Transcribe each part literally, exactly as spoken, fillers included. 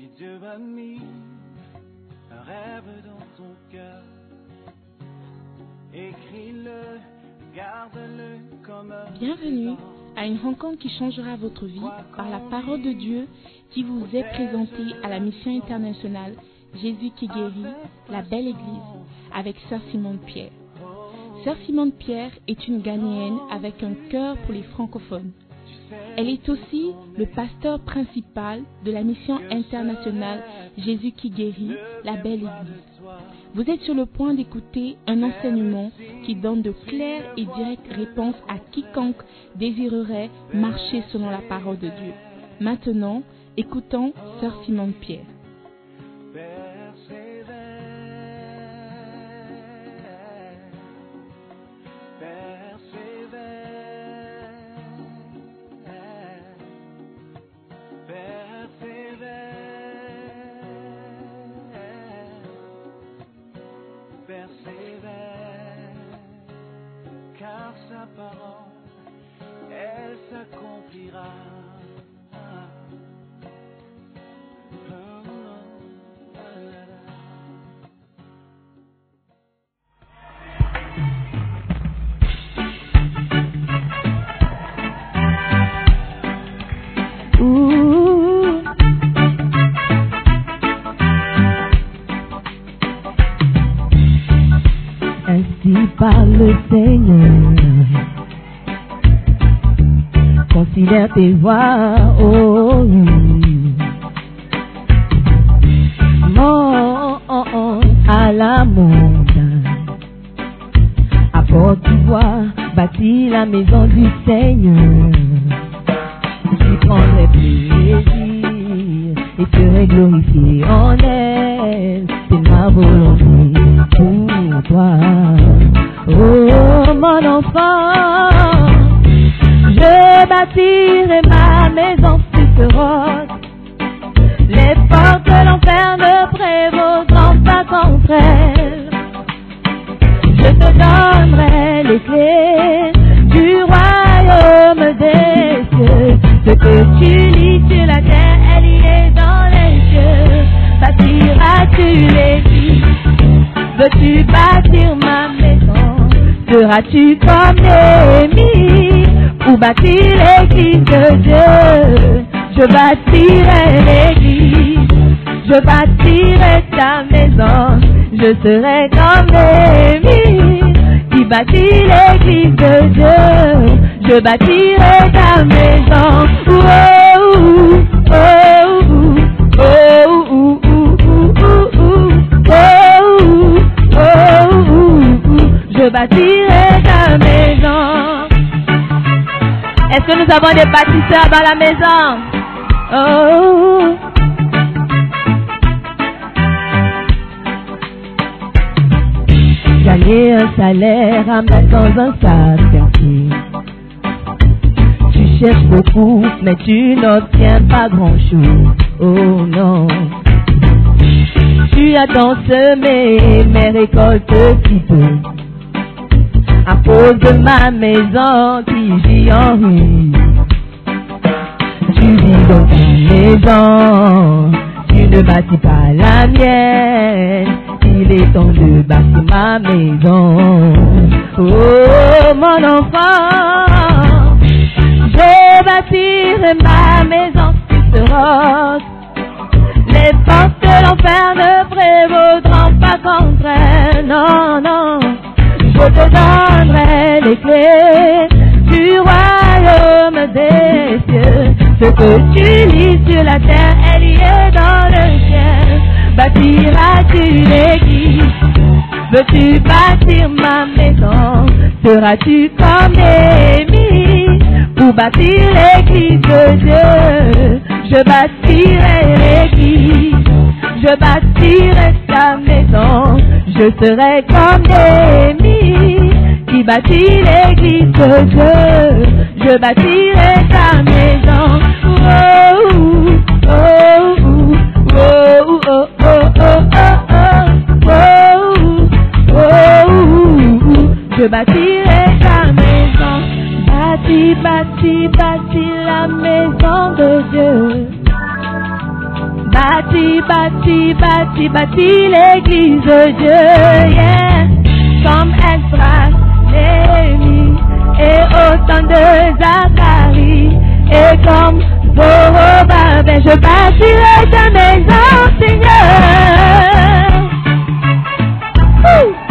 Si Dieu a mis un rêve dans ton cœur, écris-le, garde-le comme un... Bienvenue à une rencontre qui changera votre vie par la parole de Dieu qui vous est présentée à la mission internationale Jésus qui guérit, la belle église, avec Sœur Simone Pierre. Sœur Simone Pierre est une Ghanéenne avec un cœur pour les francophones. Elle est aussi le pasteur principal de la mission internationale Jésus qui guérit, la belle église. Vous êtes sur le point d'écouter un enseignement qui donne de claires et directes réponses à quiconque désirerait marcher selon la parole de Dieu. Maintenant, écoutons Sœur Simone Pierre. Car sa parole, elle s'accomplira. Ainsi parle le Seigneur, considère tes voies, oh oui. Monte à la montagne, apporte du bois, bâtis la maison du Seigneur. J'y prendrai plaisir et serai glorifié en elle, c'est ma volonté pour toi. Oh mon enfant, je bâtirai ma maison sur ce roc. Les portes de l'enfer ne prévaudront pas contre elle. Je te donnerai les clés du royaume des cieux. Ce que tu lis sur la terre, elle y est dans les cieux. Bâtiras-tu l'église? Veux-tu bâtir ma maison? Seras-tu comme Néhémie ou bâtir l'église de Dieu? Je bâtirai l'église, je bâtirai ta maison. Je serai comme Néhémie qui bâtit l'église de Dieu. Je bâtirai ta maison. Oh, oh, oh, oh, oh, oh, oh, oh, je bâtirai ta maison. Est-ce que nous avons des bâtisseurs dans la maison? Oh, gagner un salaire à mettre dans un sac percé. Tu cherches beaucoup, mais tu n'obtiens pas grand-chose. Oh non. Tu as tant semé, mais récoltes si peu. À cause de ma maison qui gît en ruine. Tu vis dans ta maison, tu ne bâtis pas la mienne. Il est temps de bâtir ma maison. Oh mon enfant, je bâtirai ma maison sur ce roc. Les portes de l'enfer ne prévaudront pas contre elle. Non, non, je te donnerai les clés du royaume des cieux. Ce que tu lis sur la terre, elle y est dans le ciel. Bâtiras-tu l'église? Veux-tu bâtir ma maison? Seras-tu comme Néhémie ou bâtir l'église de Dieu? Je bâtirai l'église, je bâtirai ta maison. Je serai comme Néhémie qui bâtit l'église de Dieu. Je bâtirai ta maison. Oh, oh, oh, oh, oh, oh, oh, oh, oh, oh, je bâtirai ta maison. Bâtis, bâtis, bâtis la maison de Dieu. Bâti, bâti, bâti, bâti l'église de Dieu, yeah. Comme Esdras, Néhémie, et autant de Zacharie, et comme Zorobabel, je bâtirai ta maison, Seigneur. Ouh.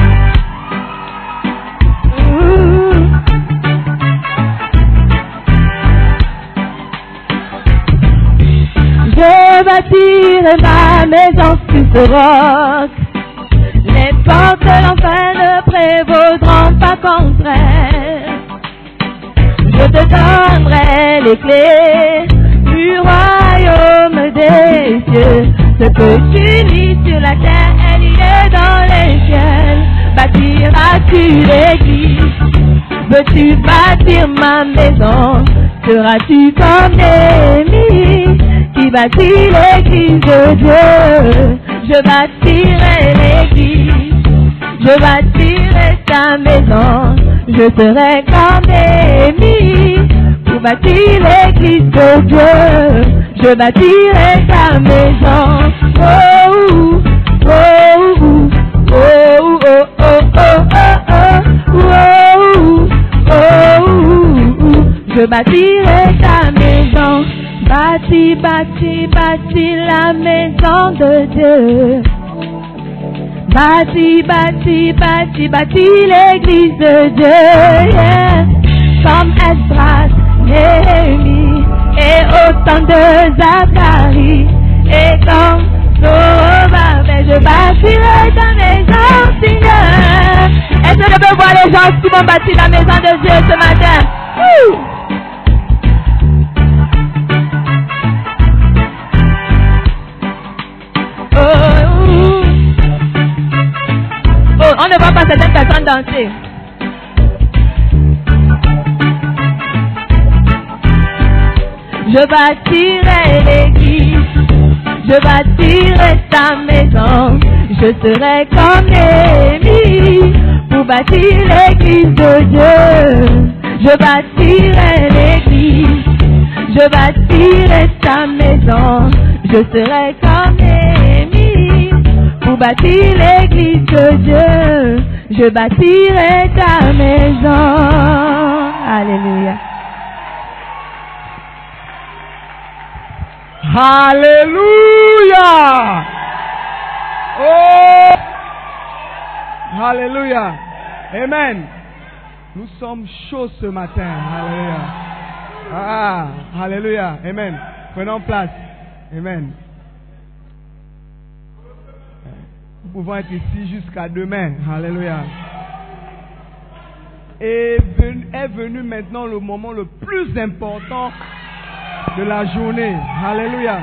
Je bâtirai ma maison sur ce roc. Les portes de l'enfer ne prévaudront pas contre elle. Je te donnerai les clés du royaume des cieux. Ce que tu lis sur la terre, elle y est dans les cieux. Bâtiras-tu l'église? Veux-tu bâtir ma maison? Seras-tu comme Néhémie qui bâtit l'église de Dieu? Je bâtirai l'église, je bâtirai ta maison. Je serai comme Néhémie pour bâtir l'église de Dieu. Je bâtirai ta maison. Oh, oh, oh, oh, oh, oh, oh, oh, oh, oh, oh. Je bâtirai ta maison. Bâti, bâti, bâti la maison de Dieu. Bâti, bâti, bâti, bâti l'église de Dieu, yeah. Comme Esdras, Néhémie, et autant de Zacharie, et comme Zorobabel, je bâtirai ta maison, Seigneur. Est-ce que je peux voir les gens qui vont bâtir la maison de Dieu ce matin? Ouh. Oh, oh, on ne voit pas certaines personnes danser. Je bâtirai l'église, je bâtirai ta maison. Je serai comme Néhémie pour bâtir l'église de Dieu. Je bâtirai l'église, je bâtirai ta maison. Je serai comme Néhémie pour bâtir l'église de Dieu. Je bâtirai ta maison. Alléluia. Alléluia. Oh. Alléluia. Amen. Nous sommes chauds ce matin. Alléluia. Ah, alléluia. Amen. Prenons place. Amen. Nous pouvons être ici jusqu'à demain. Alléluia. Et est venu maintenant le moment le plus important de la journée. Alléluia.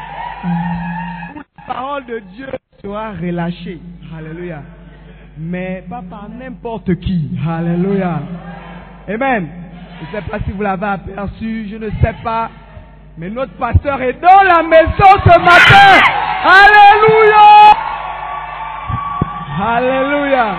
La parole de Dieu sera relâchée. Alléluia. Mais pas par n'importe qui. Alléluia. Amen. Je ne sais pas si vous l'avez aperçu, je ne sais pas. Mais notre pasteur est dans la maison ce matin. Alléluia. Alléluia.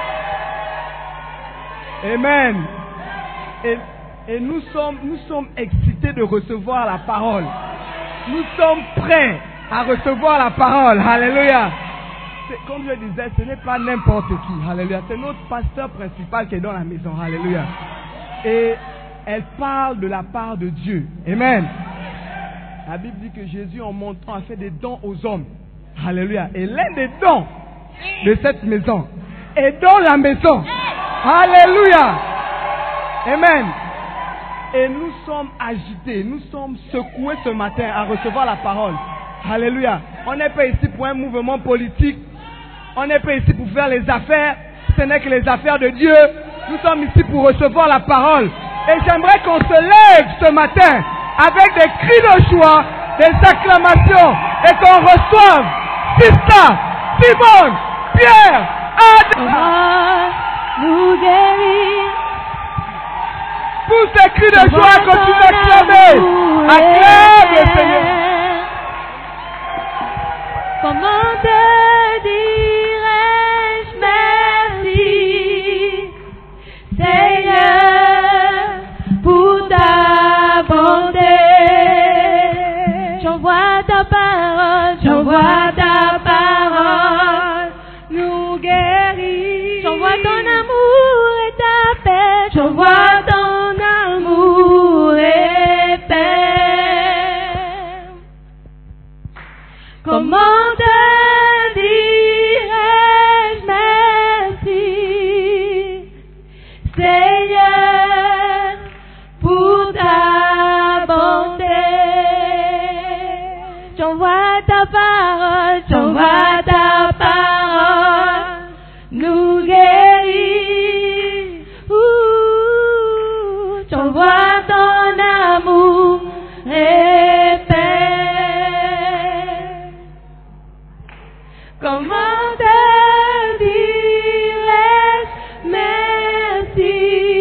Amen. Et, et nous sommes, nous sommes excités de recevoir la parole. Nous sommes prêts à recevoir la parole. Alléluia. C'est, comme je disais, ce n'est pas n'importe qui. Alléluia. C'est notre pasteur principal qui est dans la maison. Alléluia. Et elle parle de la part de Dieu. Amen. La Bible dit que Jésus, en montant, a fait des dons aux hommes. Alléluia. Et l'un des dons de cette maison est dans la maison. Alléluia. Amen. Et nous sommes agités, nous sommes secoués ce matin à recevoir la parole. Alléluia. On n'est pas ici pour un mouvement politique. On n'est pas ici pour faire les affaires. Ce n'est que les affaires de Dieu. Nous sommes ici pour recevoir la parole. Et j'aimerais qu'on se lève ce matin avec des cris de joie, des acclamations, et qu'on reçoive Sista, Simone, Pierre, Adam. Nous guérir. Tous ces cris de joie, continue d'acclamer. Acclame le Seigneur. Comment te dirais-je merci, Seigneur, pour ta bonté. J'envoie ta parole Comment te dirais-je merci, Seigneur, pour ta bonté. J'envoie ta parole, j'envoie ta parole, nous guérit. Ouh, j'envoie ton amour et paix. Comment te dirais-je merci,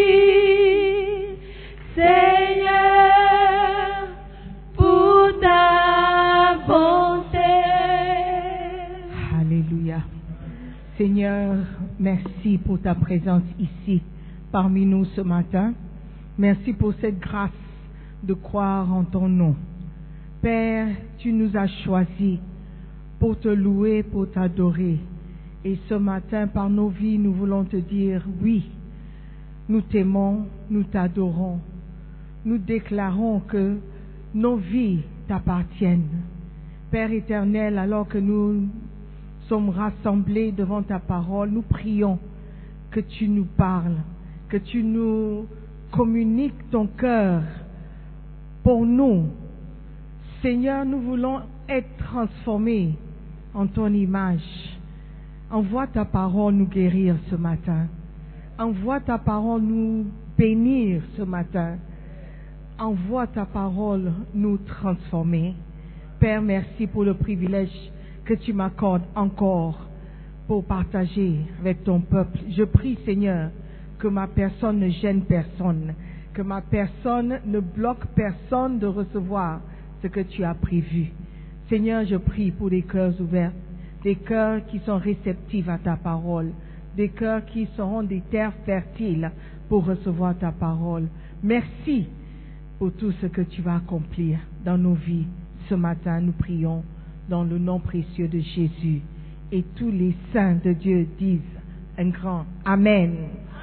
Seigneur, pour ta bonté. Alléluia. Seigneur, merci pour ta présence ici parmi nous ce matin. Merci pour cette grâce de croire en ton nom. Père, tu nous as choisis pour te louer, pour t'adorer. Et ce matin, par nos vies, nous voulons te dire oui, nous t'aimons, nous t'adorons. Nous déclarons que nos vies t'appartiennent. Père éternel, alors que nous sommes rassemblés devant ta parole, nous prions que tu nous parles, que tu nous communiques ton cœur pour nous. Seigneur, nous voulons être transformés en ton image. Envoie ta parole nous guérir ce matin. Envoie ta parole nous bénir ce matin. Envoie ta parole nous transformer. Père, merci pour le privilège que tu m'accordes encore pour partager avec ton peuple. Je prie, Seigneur, que ma personne ne gêne personne, que ma personne ne bloque personne de recevoir ce que tu as prévu. Seigneur, je prie pour des cœurs ouverts, des cœurs qui sont réceptifs à ta parole, des cœurs qui seront des terres fertiles pour recevoir ta parole. Merci pour tout ce que tu vas accomplir dans nos vies. Ce matin, nous prions dans le nom précieux de Jésus. Et tous les saints de Dieu disent un grand Amen.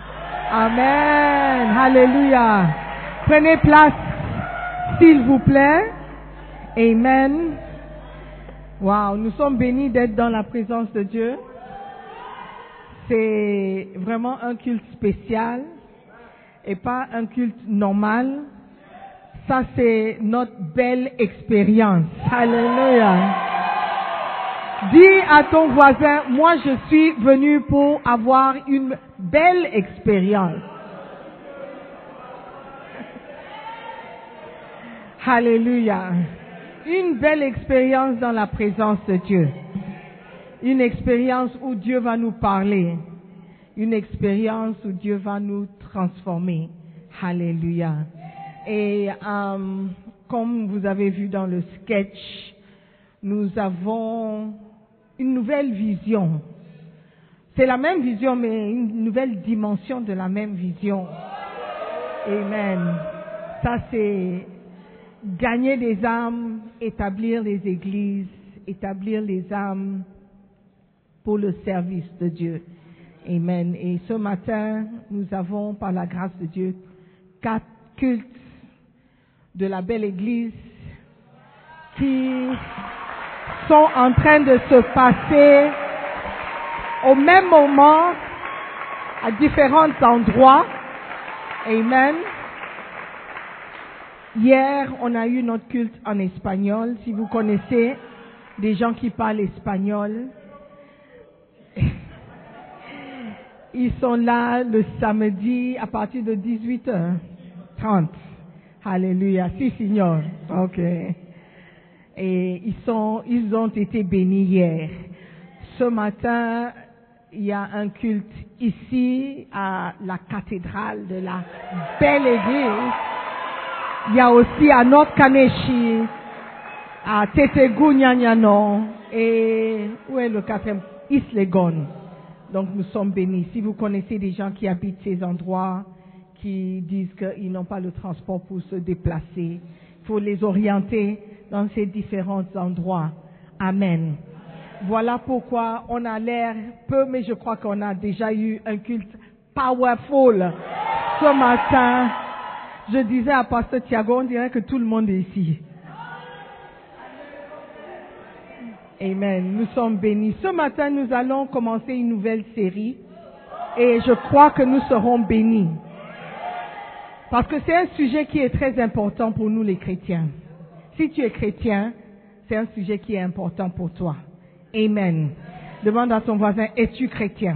Amen. Alléluia. Prenez place, s'il vous plaît. Amen. Wow, nous sommes bénis d'être dans la présence de Dieu. C'est vraiment un culte spécial et pas un culte normal. Ça, c'est notre belle expérience. Alléluia. Dis à ton voisin, moi je suis venu pour avoir une belle expérience. Alléluia. Une belle expérience dans la présence de Dieu. Une expérience où Dieu va nous parler. Une expérience où Dieu va nous transformer. Alléluia. Et euh, comme vous avez vu dans le sketch, nous avons une nouvelle vision. C'est la même vision, mais une nouvelle dimension de la même vision. Amen. Ça, c'est gagner des âmes, établir les églises, établir les âmes pour le service de Dieu. Amen. Et ce matin, nous avons, par la grâce de Dieu, quatre cultes de la belle église qui sont en train de se passer au même moment, à différents endroits. Amen. Hier, on a eu notre culte en espagnol. Si vous connaissez des gens qui parlent espagnol, ils sont là le samedi à partir de dix-huit heures trente. Alléluia. Si, Seigneur. Ok. Et ils sont, ils ont été bénis hier. Ce matin, il y a un culte ici à la cathédrale de la belle église. Il y a aussi à North Kaneshi, à Tetegu Nyanyano et où est le quatrième? East Legon. Donc nous sommes bénis. Si vous connaissez des gens qui habitent ces endroits, qui disent qu'ils n'ont pas le transport pour se déplacer, il faut les orienter dans ces différents endroits. Amen. Voilà pourquoi on a l'air peu, mais je crois qu'on a déjà eu un culte powerful ce matin. Je disais à Pasteur Thiago, on dirait que tout le monde est ici. Amen. Nous sommes bénis. Ce matin, nous allons commencer une nouvelle série et je crois que nous serons bénis. Parce que c'est un sujet qui est très important pour nous les chrétiens. Si tu es chrétien, c'est un sujet qui est important pour toi. Amen. Demande à ton voisin, es-tu chrétien?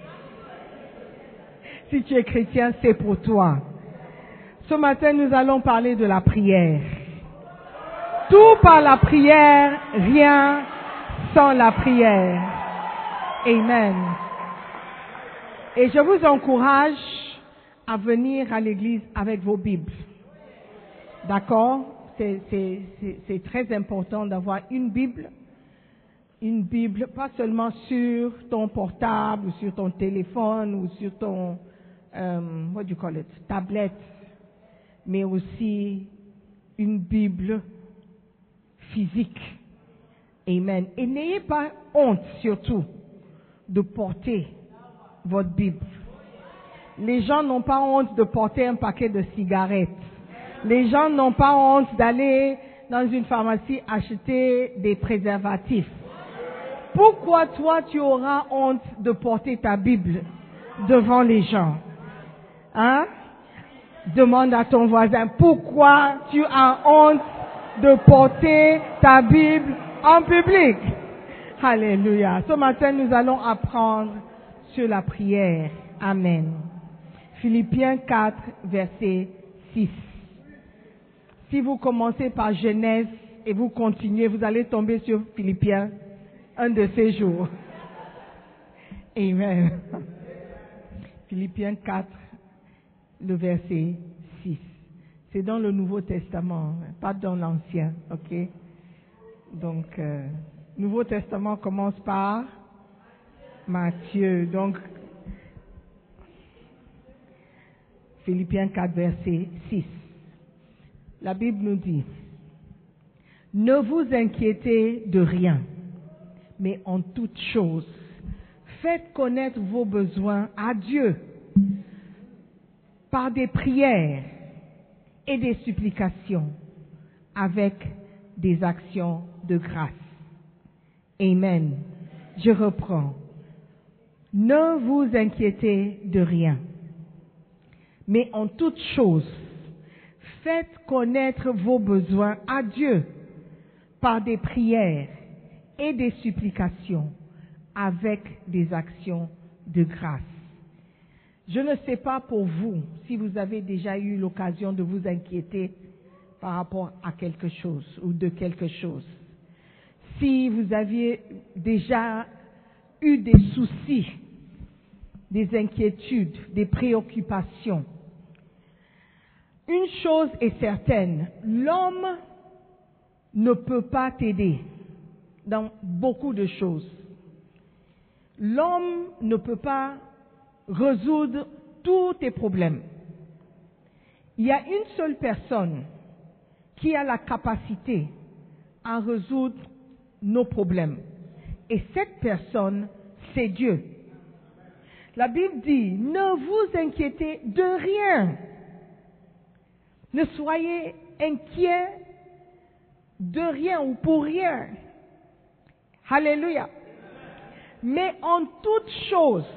Si tu es chrétien, c'est pour toi. Ce matin, nous allons parler de la prière. Tout par la prière, rien sans la prière. Amen. Et je vous encourage à venir à l'église avec vos Bibles. D'accord? C'est, c'est, c'est, c'est très important d'avoir une Bible. Une Bible, pas seulement sur ton portable, ou sur ton téléphone, ou sur ton, um, what do you call it, tablette, mais aussi une Bible physique. Amen. Et n'ayez pas honte, surtout, de porter votre Bible. Les gens n'ont pas honte de porter un paquet de cigarettes. Les gens n'ont pas honte d'aller dans une pharmacie acheter des préservatifs. Pourquoi toi tu auras honte de porter ta Bible devant les gens? Hein? Demande à ton voisin, pourquoi tu as honte de porter ta Bible en public? Alléluia. Ce matin, nous allons apprendre sur la prière. Amen. Philippiens quatre, verset six. Si vous commencez par Genèse et vous continuez, vous allez tomber sur Philippiens un de ces jours. Amen. Philippiens quatre, le verset six. C'est dans le Nouveau Testament, pas dans l'Ancien, ok? Donc, euh, Nouveau Testament commence par Matthieu. Donc, Philippiens quatre, verset six. La Bible nous dit, « Ne vous inquiétez de rien, mais en toute chose, faites connaître vos besoins à Dieu par des prières et des supplications avec des actions de grâce. » Amen. Je reprends. « Ne vous inquiétez de rien, mais en toute chose, faites connaître vos besoins à Dieu par des prières et des supplications avec des actions de grâce. » Je ne sais pas pour vous si vous avez déjà eu l'occasion de vous inquiéter par rapport à quelque chose ou de quelque chose. Si vous aviez déjà eu des soucis, des inquiétudes, des préoccupations. Une chose est certaine, l'homme ne peut pas t'aider dans beaucoup de choses. L'homme ne peut pas résoudre tous tes problèmes. Il y a une seule personne qui a la capacité à résoudre nos problèmes. Et cette personne, c'est Dieu. La Bible dit, ne vous inquiétez de rien. Ne soyez inquiets de rien ou pour rien. Alléluia. Mais en toute chose,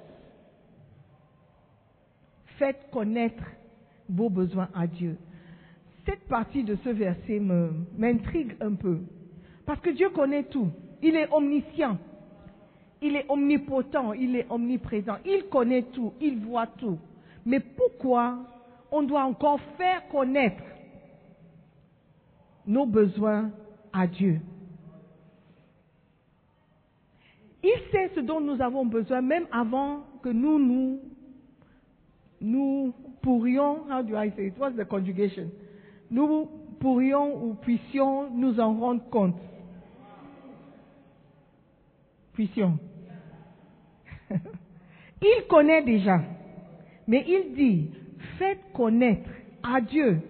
faites connaître vos besoins à Dieu. Cette partie de ce verset me, m'intrigue un peu. Parce que Dieu connaît tout. Il est omniscient. Il est omnipotent. Il est omniprésent. Il connaît tout. Il voit tout. Mais pourquoi on doit encore faire connaître nos besoins à Dieu? Il sait ce dont nous avons besoin même avant que nous, nous, nous pourrions, how do I say it? What's the conjugation? Nous pourrions ou puissions nous en rendre compte. Puissions. Il connaît déjà. Mais il dit, faites connaître à Dieu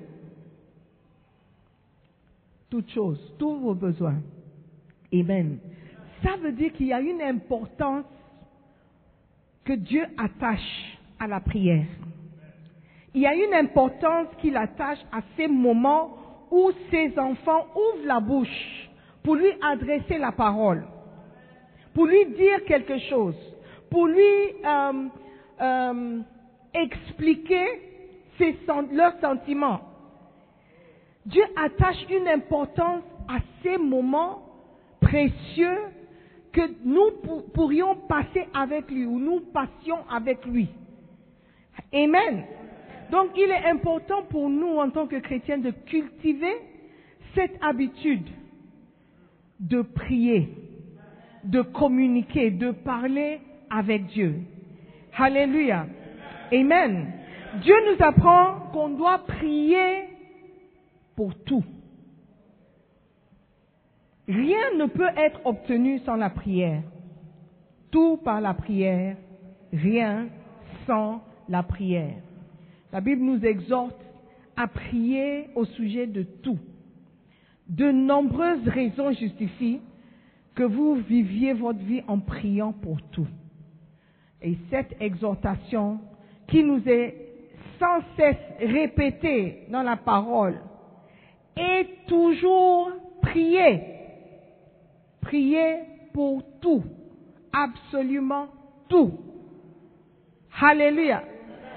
toutes choses, tous vos besoins. Amen. Ça veut dire qu'il y a une importance que Dieu attache à la prière. Il y a une importance qu'il attache à ces moments où ses enfants ouvrent la bouche pour lui adresser la parole, pour lui dire quelque chose, pour lui euh, euh, expliquer ses, leurs sentiments. Dieu attache une importance à ces moments précieux que nous pourrions passer avec lui, ou nous passions avec lui. Amen. Donc il est important pour nous en tant que chrétiens de cultiver cette habitude de prier, de communiquer, de parler avec Dieu. Alléluia. Amen. Dieu nous apprend qu'on doit prier pour tout. Rien ne peut être obtenu sans la prière. Tout par la prière, rien sans la prière. La Bible nous exhorte à prier au sujet de tout. De nombreuses raisons justifient que vous viviez votre vie en priant pour tout. Et cette exhortation qui nous est sans cesse répétée dans la parole est toujours prier. Prier pour tout. Absolument tout. Alléluia.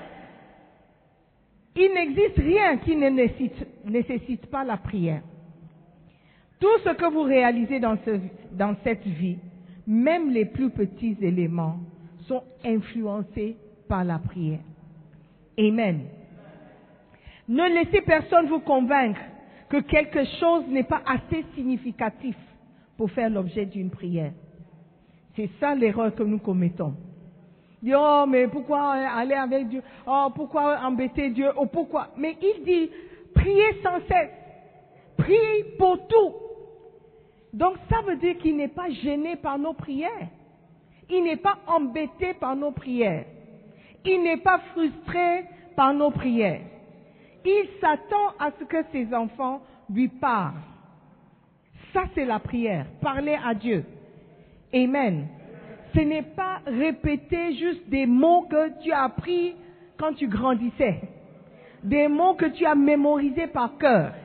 Il n'existe rien qui ne nécessite, nécessite pas la prière. Tout ce que vous réalisez dans, ce, dans cette vie, même les plus petits éléments, sont influencés par la prière. Amen. Ne laissez personne vous convaincre que quelque chose n'est pas assez significatif pour faire l'objet d'une prière. C'est ça l'erreur que nous commettons. Dit, oh, mais pourquoi aller avec Dieu? Oh, pourquoi embêter Dieu? Oh, pourquoi? Mais il dit, priez sans cesse. Prie pour tout. Donc, ça veut dire qu'il n'est pas gêné par nos prières. Il n'est pas embêté par nos prières. Il n'est pas frustré par nos prières. Il s'attend à ce que ses enfants lui parlent. Ça, c'est la prière. Parler à Dieu. Amen. Ce n'est pas répéter juste des mots que tu as appris quand tu grandissais. Des mots que tu as mémorisés par cœur.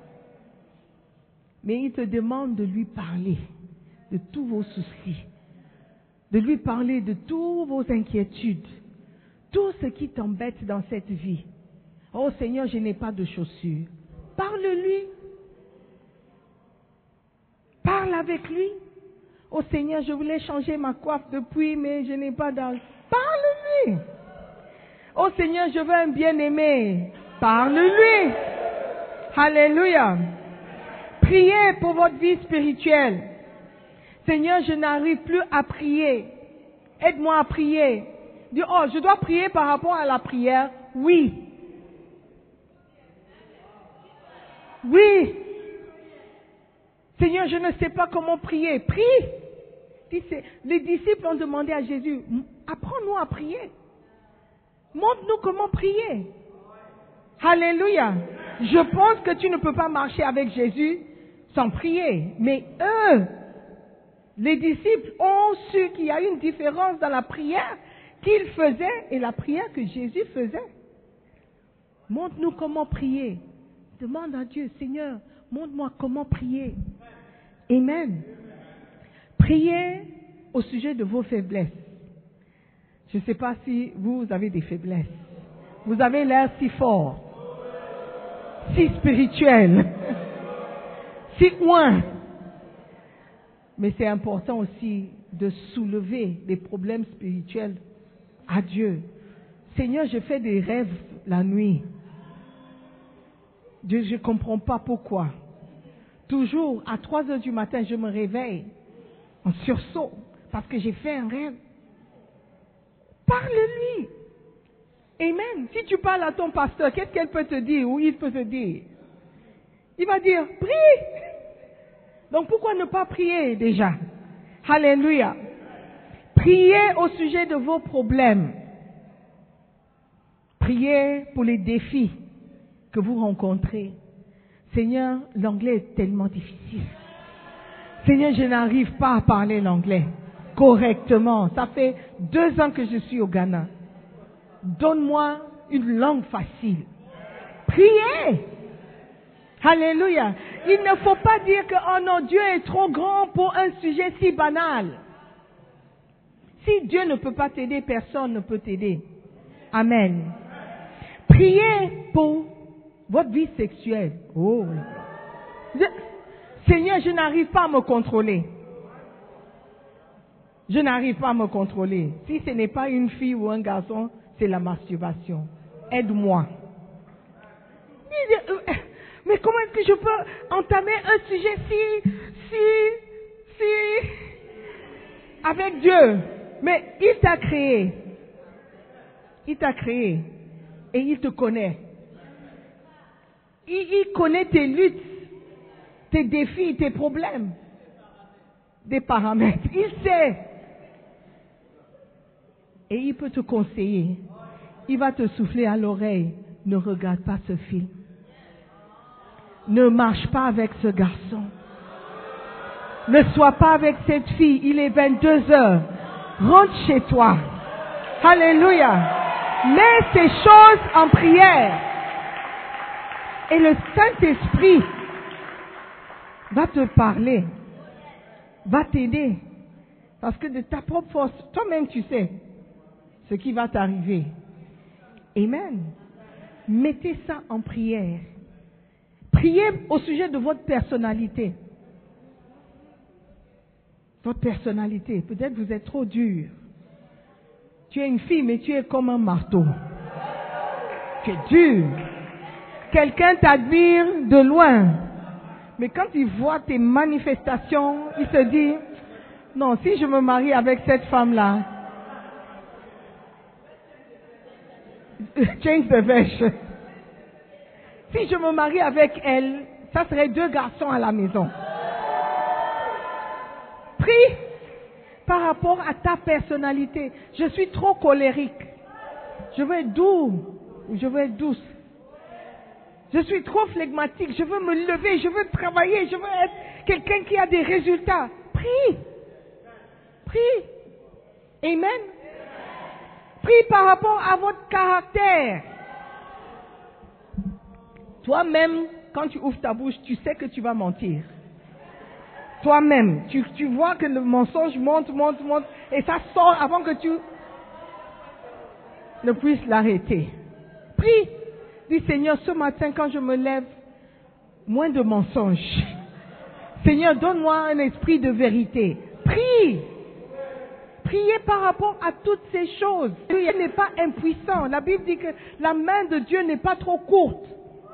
Mais il te demande de lui parler de tous vos soucis. De lui parler de toutes vos inquiétudes. Tout ce qui t'embête dans cette vie. Oh Seigneur, je n'ai pas de chaussures. Parle-lui. Parle avec lui. Oh Seigneur, je voulais changer ma coiffe depuis, mais je n'ai pas d'argent. Parle-lui. Oh Seigneur, je veux un bien-aimé. Parle-lui. Alléluia. Priez pour votre vie spirituelle. Seigneur, je n'arrive plus à prier. Aide-moi à prier. Dis, oh, je dois prier par rapport à la prière. Oui. Oui. Seigneur, je ne sais pas comment prier. Prie. Les disciples ont demandé à Jésus, apprends-nous à prier. Montre-nous comment prier. Alléluia. Je pense que tu ne peux pas marcher avec Jésus sans prier. Mais eux, les disciples ont su qu'il y a une différence dans la prière qu'ils faisaient et la prière que Jésus faisait. Montre-nous comment prier. Demande à Dieu, Seigneur, montre-moi comment prier. Amen. Priez au sujet de vos faiblesses. Je ne sais pas si vous avez des faiblesses. Vous avez l'air si fort, si spirituel, si loin. Mais c'est important aussi de soulever des problèmes spirituels à Dieu. Seigneur, je fais des rêves la nuit. Dieu, je ne comprends pas pourquoi. Toujours, à trois heures du matin, je me réveille en sursaut parce que j'ai fait un rêve. Parle-lui. Amen. Si tu parles à ton pasteur, qu'est-ce qu'elle peut te dire ou il peut te dire? Il va dire, prie. Donc pourquoi ne pas prier déjà? Alléluia. Priez au sujet de vos problèmes. Priez pour les défis que vous rencontrez. Seigneur, l'anglais est tellement difficile. Seigneur, je n'arrive pas à parler l'anglais correctement. Ça fait deux ans que je suis au Ghana. Donne-moi une langue facile. Priez. Alléluia. Il ne faut pas dire que, oh non, Dieu est trop grand pour un sujet si banal. Si Dieu ne peut pas t'aider, personne ne peut t'aider. Amen. Priez pour votre vie sexuelle. Oh. Je, Seigneur, je n'arrive pas à me contrôler. Je n'arrive pas à me contrôler. Si ce n'est pas une fille ou un garçon, c'est la masturbation. Aide-moi. Mais comment est-ce que je peux entamer un sujet si, si, si, avec Dieu? Mais il t'a créé. Il t'a créé. Et il te connaît. Il, il connaît tes luttes, tes défis, tes problèmes, des paramètres. Il sait. Et il peut te conseiller. Il va te souffler à l'oreille. Ne regarde pas ce film. Ne marche pas avec ce garçon. Ne sois pas avec cette fille. Il est vingt-deux heures. Rentre chez toi. Alléluia. Mets ces choses en prière. Et le Saint-Esprit va te parler. Va t'aider. Parce que de ta propre force, toi-même tu sais ce qui va t'arriver. Amen. Mettez ça en prière. Priez au sujet de votre personnalité. Votre personnalité. Peut-être vous êtes trop dur. Tu es une fille, mais tu es comme un marteau. Tu es dur. Quelqu'un t'admire de loin. Mais quand il voit tes manifestations, il se dit, non, si je me marie avec cette femme-là, change the version. Si je me marie avec elle, ça serait deux garçons à la maison. Prie par rapport à ta personnalité. Je suis trop colérique. Je veux être doux. Je veux être douce. Je suis trop flegmatique. Je veux me lever. Je veux travailler. Je veux être quelqu'un qui a des résultats. Prie. Prie. Amen. Prie par rapport à votre caractère. Toi-même, quand tu ouvres ta bouche, tu sais que tu vas mentir. Toi-même, tu, tu vois que le mensonge monte, monte, monte, et ça sort avant que tu ne puisses l'arrêter. Prie. Dis, Seigneur, ce matin, quand je me lève, moins de mensonges. Seigneur, donne-moi un esprit de vérité. Prie. Priez par rapport à toutes ces choses. Dieu n'est pas impuissant. La Bible dit que la main de Dieu n'est pas trop courte.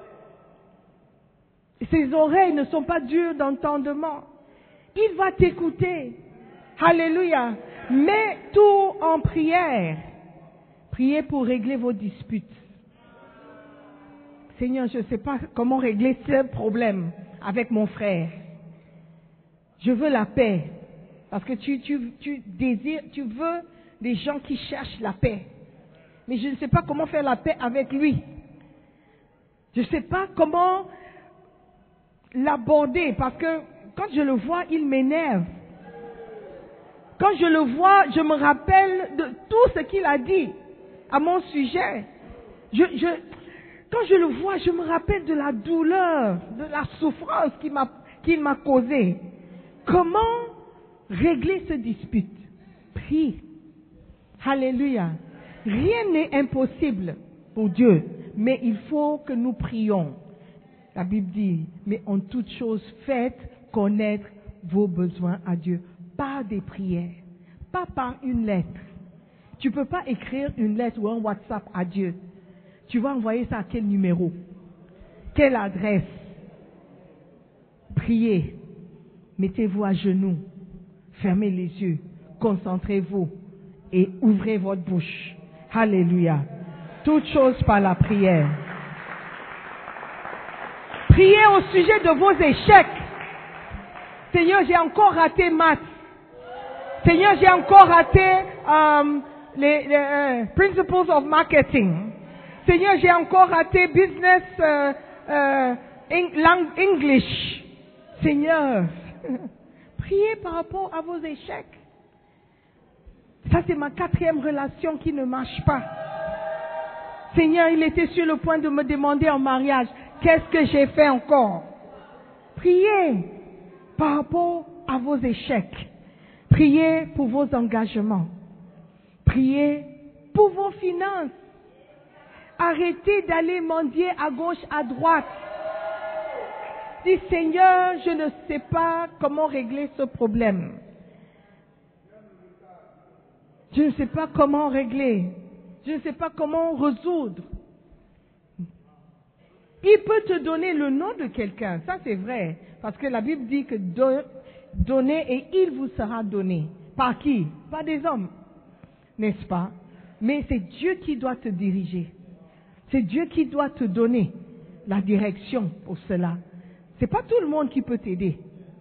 Ses oreilles ne sont pas dures d'entendement. Il va t'écouter. Alléluia. Mets tout en prière. Priez pour régler vos disputes. Seigneur, je ne sais pas comment régler ce problème avec mon frère. Je veux la paix. Parce que tu, tu, tu désires, tu veux des gens qui cherchent la paix. Mais je ne sais pas comment faire la paix avec lui. Je ne sais pas comment l'aborder. Parce que quand je le vois, il m'énerve. Quand je le vois, je me rappelle de tout ce qu'il a dit à mon sujet. Je, je, quand je le vois, je me rappelle de la douleur, de la souffrance qu'il m'a, qu'il m'a causée. Comment régler ce dispute? Prie. Alléluia. Rien n'est impossible pour Dieu, mais il faut que nous prions. La Bible dit, mais en toute chose, faites connaître vos besoins à Dieu par des prières, pas par une lettre. Tu ne peux pas écrire une lettre ou un WhatsApp à Dieu. Tu vas envoyer ça à quel numéro? Quelle adresse? Priez. Mettez-vous à genoux. Fermez les yeux. Concentrez-vous. Et ouvrez votre bouche. Alléluia. Toutes choses par la prière. Priez au sujet de vos échecs. Seigneur, j'ai encore raté maths. Seigneur, j'ai encore raté um, les, les uh, principles of marketing. Seigneur, j'ai encore raté business uh, uh, English. Seigneur, priez par rapport à vos échecs. Ça, c'est ma quatrième relation qui ne marche pas. Seigneur, il était sur le point de me demander en mariage. Qu'est-ce que j'ai fait encore? Priez par rapport à vos échecs. Priez pour vos engagements. Priez pour vos finances. Arrêtez d'aller mendier à gauche, à droite. Dis, Seigneur, je ne sais pas comment régler ce problème. Je ne sais pas comment régler. Je ne sais pas comment résoudre. Il peut te donner le nom de quelqu'un, ça c'est vrai. Parce que la Bible dit que do- donnez et il vous sera donné. Par qui? Pas des hommes, n'est-ce pas? Mais c'est Dieu qui doit te diriger. C'est Dieu qui doit te donner la direction pour cela. C'est pas tout le monde qui peut t'aider.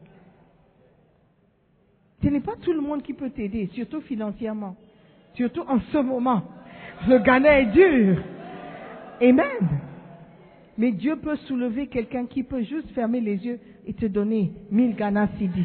Ce n'est pas tout le monde qui peut t'aider, surtout financièrement. Surtout en ce moment. Le Ghana est dur. Amen. Mais Dieu peut soulever quelqu'un qui peut juste fermer les yeux et te donner mille Ghana Cedi.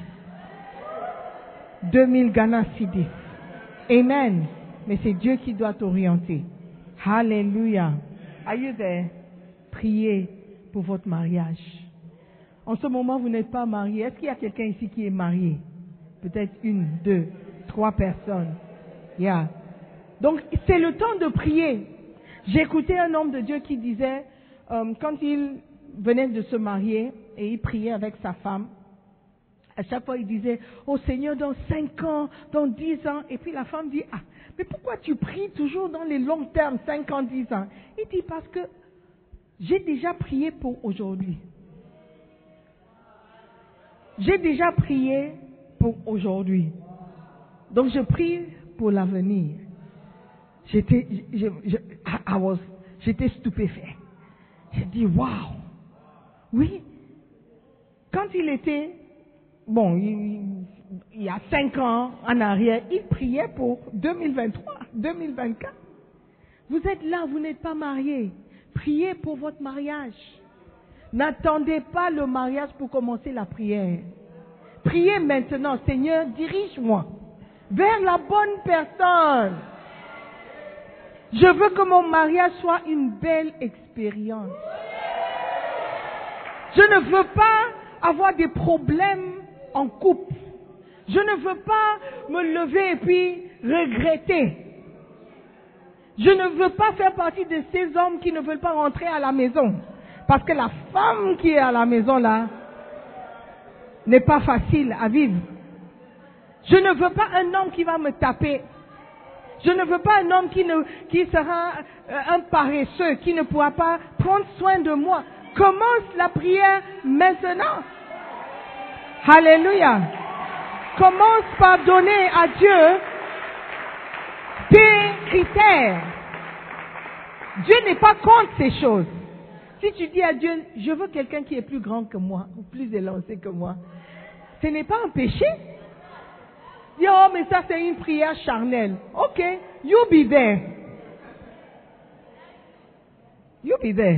Deux mille Ghana Cedi. Amen. Mais c'est Dieu qui doit t'orienter. Hallelujah. Are you there? Priez pour votre mariage. En ce moment, vous n'êtes pas marié. Est-ce qu'il y a quelqu'un ici qui est marié? Peut-être une, deux, trois personnes. Yeah. Donc, c'est le temps de prier. J'ai écouté un homme de Dieu qui disait, euh, quand il venait de se marier et il priait avec sa femme, à chaque fois il disait, oh Seigneur, dans cinq ans, dans dix ans, et puis la femme dit, ah, mais pourquoi tu pries toujours dans les longs termes, cinq ans, dix ans? Il dit, parce que j'ai déjà prié pour aujourd'hui. J'ai déjà prié pour aujourd'hui. Donc je prie pour l'avenir. J'étais, je, je, I was, j'étais stupéfait. J'ai dit, waouh! Oui. Quand il était, bon, il, il y a cinq ans en arrière, il priait pour deux mille vingt-trois, deux mille vingt-quatre. Vous êtes là, vous n'êtes pas mariés. Priez pour votre mariage. N'attendez pas le mariage pour commencer la prière. Priez maintenant, Seigneur, dirige-moi vers la bonne personne. Je veux que mon mariage soit une belle expérience. Je ne veux pas avoir des problèmes en couple. Je ne veux pas me lever et puis regretter. Je ne veux pas faire partie de ces hommes qui ne veulent pas rentrer à la maison. Parce que la femme qui est à la maison là n'est pas facile à vivre. Je ne veux pas un homme qui va me taper. Je ne veux pas un homme qui, ne, qui sera un paresseux, qui ne pourra pas prendre soin de moi. Commence la prière maintenant. Alléluia. Commence par donner à Dieu tes critères. Dieu n'est pas contre ces choses. Si tu dis à Dieu, je veux quelqu'un qui est plus grand que moi, ou plus élancé que moi, ce n'est pas un péché. Dis, oh, mais ça c'est une prière charnelle. Ok, you be there. You be there.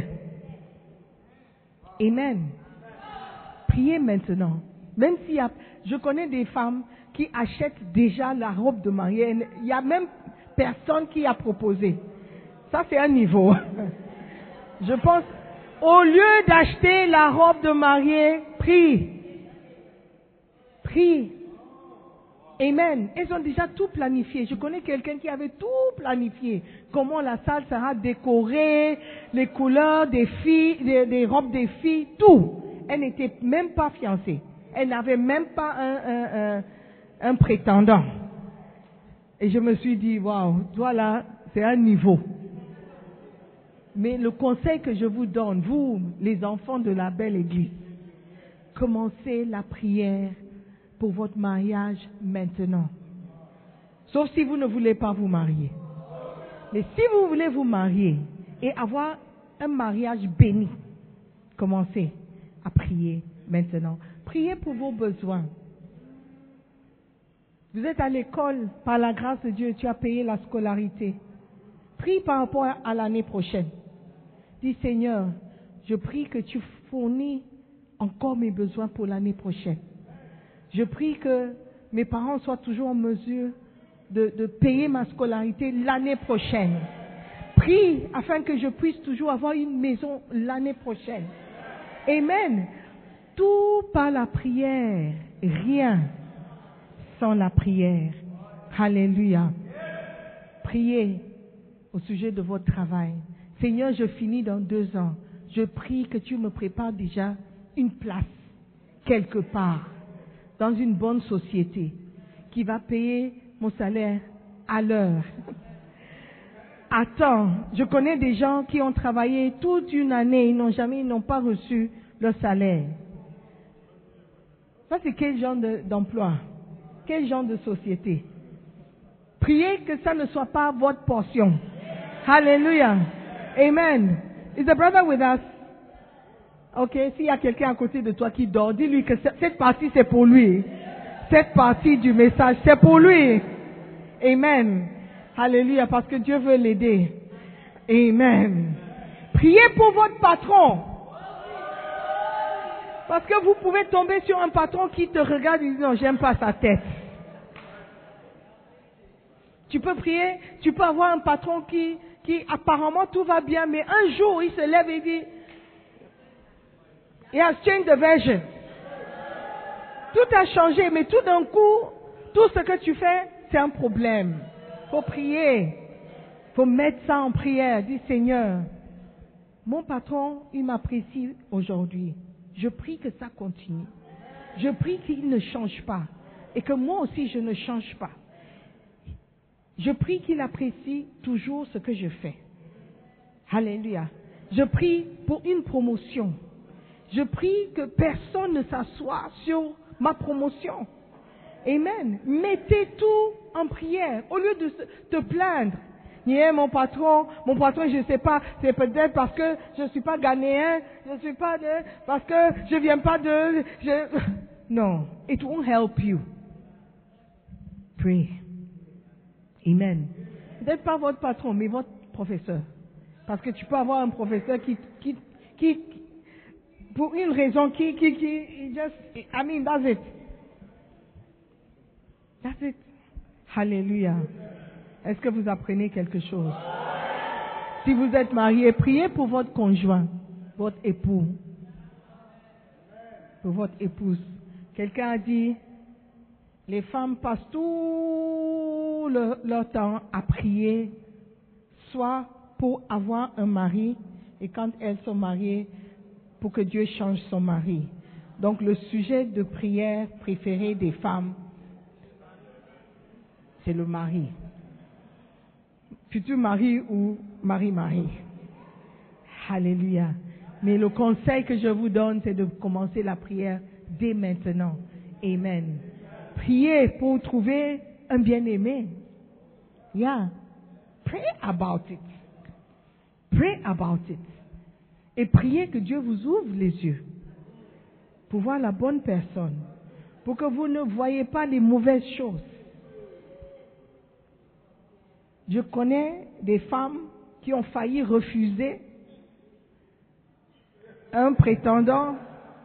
Amen. Priez maintenant. Même s'il y a, je connais des femmes qui achètent déjà la robe de mariée. Il n'y a même personne qui a proposé. Ça c'est un niveau. Je pense, au lieu d'acheter la robe de mariée, prie. Prie. Amen. Ils ont déjà tout planifié. Je connais quelqu'un qui avait tout planifié. Comment la salle sera décorée, les couleurs des filles, des, des robes des filles, tout. Elle n'était même pas fiancée. Elle n'avait même pas un, un, un, un prétendant. Et je me suis dit, waouh, voilà, c'est un niveau. Mais le conseil que je vous donne, vous, les enfants de la belle église, commencez la prière pour votre mariage maintenant. Sauf si vous ne voulez pas vous marier. Mais si vous voulez vous marier et avoir un mariage béni, commencez à prier maintenant. Priez pour vos besoins. Vous êtes à l'école, par la grâce de Dieu, tu as payé la scolarité. Prie par rapport à l'année prochaine. Dis, Seigneur, je prie que tu fournis encore mes besoins pour l'année prochaine. Je prie que mes parents soient toujours en mesure de, de payer ma scolarité l'année prochaine. Prie afin que je puisse toujours avoir une maison l'année prochaine. Amen. Tout par la prière. Rien sans la prière. Alléluia. Priez au sujet de votre travail. Seigneur, je finis dans deux ans. Je prie que tu me prépares déjà une place quelque part dans une bonne société qui va payer mon salaire à l'heure. Attends, je connais des gens qui ont travaillé toute une année, ils n'ont jamais, ils n'ont pas reçu leur salaire. Ça, c'est quel genre de, d'emploi? Quel genre de société? Priez que ça ne soit pas votre portion. Hallelujah. Amen. Is the brother with us? Ok, s'il y a quelqu'un à côté de toi qui dort, dis-lui que cette partie c'est pour lui. Cette partie du message, c'est pour lui. Amen. Alléluia, parce que Dieu veut l'aider. Amen. Priez pour votre patron. Parce que vous pouvez tomber sur un patron qui te regarde et dit non, j'aime pas sa tête. Tu peux prier, tu peux avoir un patron qui, qui apparemment tout va bien, mais un jour il se lève et dit, he has changed the version. Tout a changé, mais tout d'un coup, tout ce que tu fais, c'est un problème. Faut prier. Faut mettre ça en prière. Dis, Seigneur, mon patron, il m'apprécie aujourd'hui. Je prie que ça continue. Je prie qu'il ne change pas. Et que moi aussi, je ne change pas. Je prie qu'il apprécie toujours ce que je fais. Alléluia. Je prie pour une promotion. Je prie que personne ne s'assoie sur ma promotion. Amen. Mettez tout en prière. Au lieu de te plaindre. Yeah, mon patron, mon patron, je ne sais pas, c'est peut-être parce que je ne suis pas ghanéen, je ne suis pas de, parce que je ne viens pas de, je, non, it won't help you. Pray. Amen. Peut-être pas votre patron, mais votre professeur. Parce que tu peux avoir un professeur qui, qui, qui, pour une raison qui, qui, qui, just, I mean, that's it. That's it. Hallelujah. Est-ce que vous apprenez quelque chose? Si vous êtes marié, priez pour votre conjoint, votre époux, pour votre épouse. Quelqu'un a dit, les femmes passent tout leur, leur temps à prier, soit pour avoir un mari, et quand elles sont mariées, pour que Dieu change son mari. Donc le sujet de prière préféré des femmes, c'est le mari. Futur mari ou mari-mari. Alléluia. Mais le conseil que je vous donne, c'est de commencer la prière dès maintenant. Amen. Priez pour trouver un bien-aimé. Yeah. Pray about it. Pray about it. Et priez que Dieu vous ouvre les yeux pour voir la bonne personne. Pour que vous ne voyez pas les mauvaises choses. Je connais des femmes qui ont failli refuser un prétendant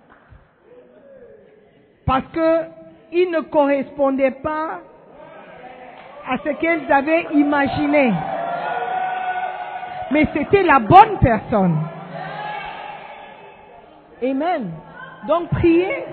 parce qu'il ne correspondait pas à ce qu'elles avaient imaginé. Mais c'était la bonne personne. Amen. Donc priez.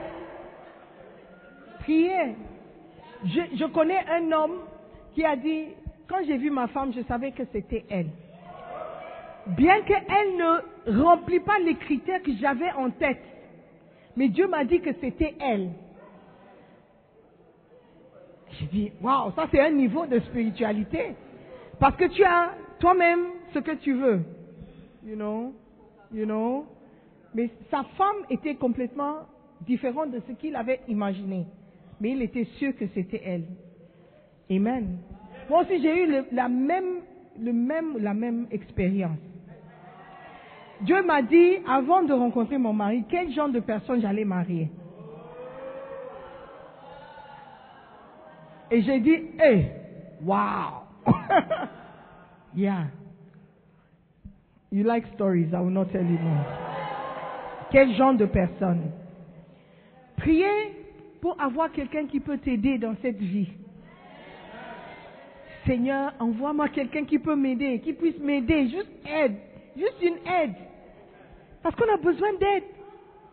Priez. Je, je connais un homme qui a dit, quand j'ai vu ma femme, je savais que c'était elle. Bien qu'elle ne remplit pas les critères que j'avais en tête. Mais Dieu m'a dit que c'était elle. J'ai dit, waouh, ça c'est un niveau de spiritualité. Parce que tu as toi-même ce que tu veux. You know, you know. Mais sa femme était complètement différente de ce qu'il avait imaginé. Mais il était sûr que c'était elle. Amen. Moi aussi, j'ai eu le, la, même, le même, la même expérience. Dieu m'a dit, avant de rencontrer mon mari, quel genre de personne j'allais marier. Et j'ai dit, hey, wow. Yeah. You like stories, I will not tell you more. Quel genre de personne? Priez pour avoir quelqu'un qui peut t'aider dans cette vie. Seigneur, envoie-moi quelqu'un qui peut m'aider, qui puisse m'aider, juste aide, juste une aide. Parce qu'on a besoin d'aide.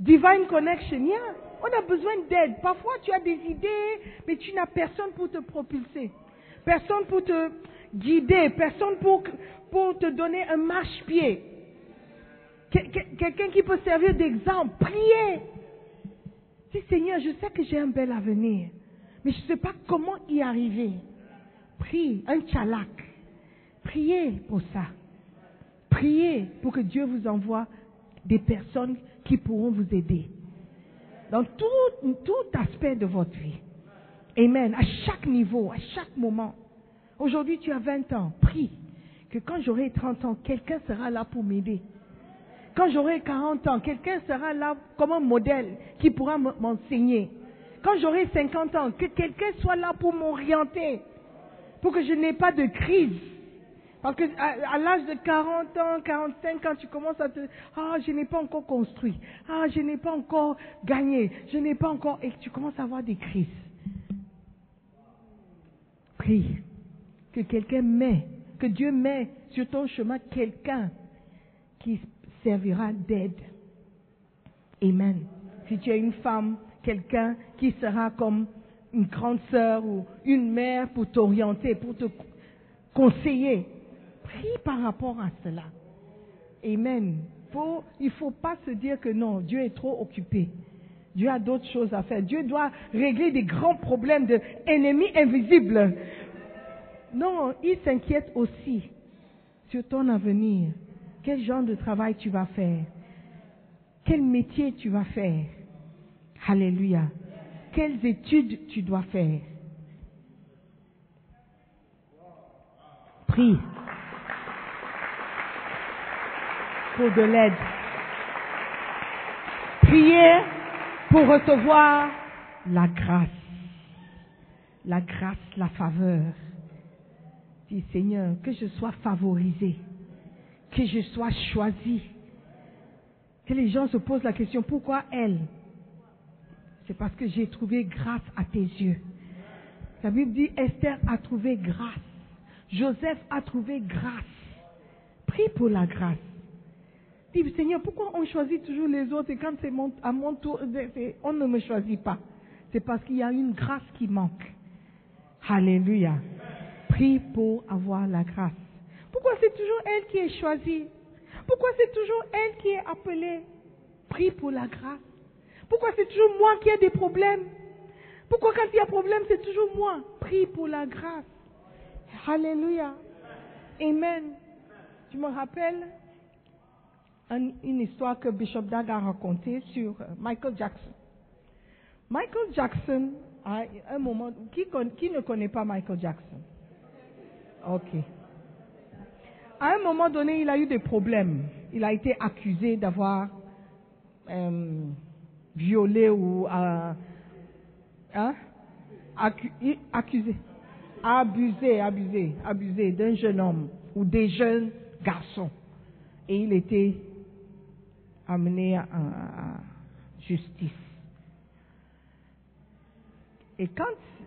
Divine connection, yeah. On a besoin d'aide. Parfois, tu as des idées, mais tu n'as personne pour te propulser. Personne pour te guider. Personne pour, pour te donner un marche-pied. Quelqu'un qui peut servir d'exemple. Priez. Dis, Seigneur, je sais que j'ai un bel avenir, mais je ne sais pas comment y arriver. Prie, un tchalak. Priez pour ça. Priez pour que Dieu vous envoie des personnes qui pourront vous aider dans tout, tout aspect de votre vie. Amen. À chaque niveau, à chaque moment. Aujourd'hui, tu as vingt ans. Prie que quand j'aurai trente ans, quelqu'un sera là pour m'aider. Quand j'aurai quarante ans, quelqu'un sera là comme un modèle qui pourra m'enseigner. Quand j'aurai cinquante ans, que quelqu'un soit là pour m'orienter, pour que je n'ai pas de crise. Parce que à, à l'âge de quarante ans, quarante-cinq ans, tu commences à te... Ah, je n'ai pas encore construit. Ah, je n'ai pas encore gagné. Je n'ai pas encore... Et tu commences à avoir des crises. Prie que quelqu'un met, que Dieu met sur ton chemin quelqu'un qui servira d'aide. Amen. Si tu es une femme, quelqu'un qui sera comme une grande sœur ou une mère pour t'orienter, pour te conseiller. Prie par rapport à cela. Amen. Faut, il ne faut pas se dire que non, Dieu est trop occupé. Dieu a d'autres choses à faire. Dieu doit régler des grands problèmes d'ennemis invisibles. Non, il s'inquiète aussi sur ton avenir. Quel genre de travail tu vas faire? Quel métier tu vas faire? Alléluia. Quelles études tu dois faire? Prie pour de l'aide. Priez pour recevoir la grâce. La grâce, la faveur. Dis, Seigneur, que je sois favorisé. Que je sois choisi. Que les gens se posent la question, pourquoi elle? C'est parce que j'ai trouvé grâce à tes yeux. La Bible dit, Esther a trouvé grâce. Joseph a trouvé grâce. Prie pour la grâce. Dis, Seigneur, pourquoi on choisit toujours les autres et quand c'est mon, à mon tour, on ne me choisit pas? C'est parce qu'il y a une grâce qui manque. Alléluia. Prie pour avoir la grâce. Pourquoi c'est toujours elle qui est choisie? Pourquoi c'est toujours elle qui est appelée? Prie pour la grâce. Pourquoi c'est toujours moi qui ai des problèmes? Pourquoi quand il y a problème, c'est toujours moi? Prie pour la grâce. Alléluia. Amen. Je me rappelle un, une histoire que Bishop Dag a racontée sur Michael Jackson. Michael Jackson, à un moment, qui, qui ne connaît pas Michael Jackson? Ok. À un moment donné, il a eu des problèmes. Il a été accusé d'avoir euh, violé ou euh, hein, accu, accusé, abusé, abusé, abusé d'un jeune homme ou des jeunes garçons. Et il était amené à, à justice. Et quand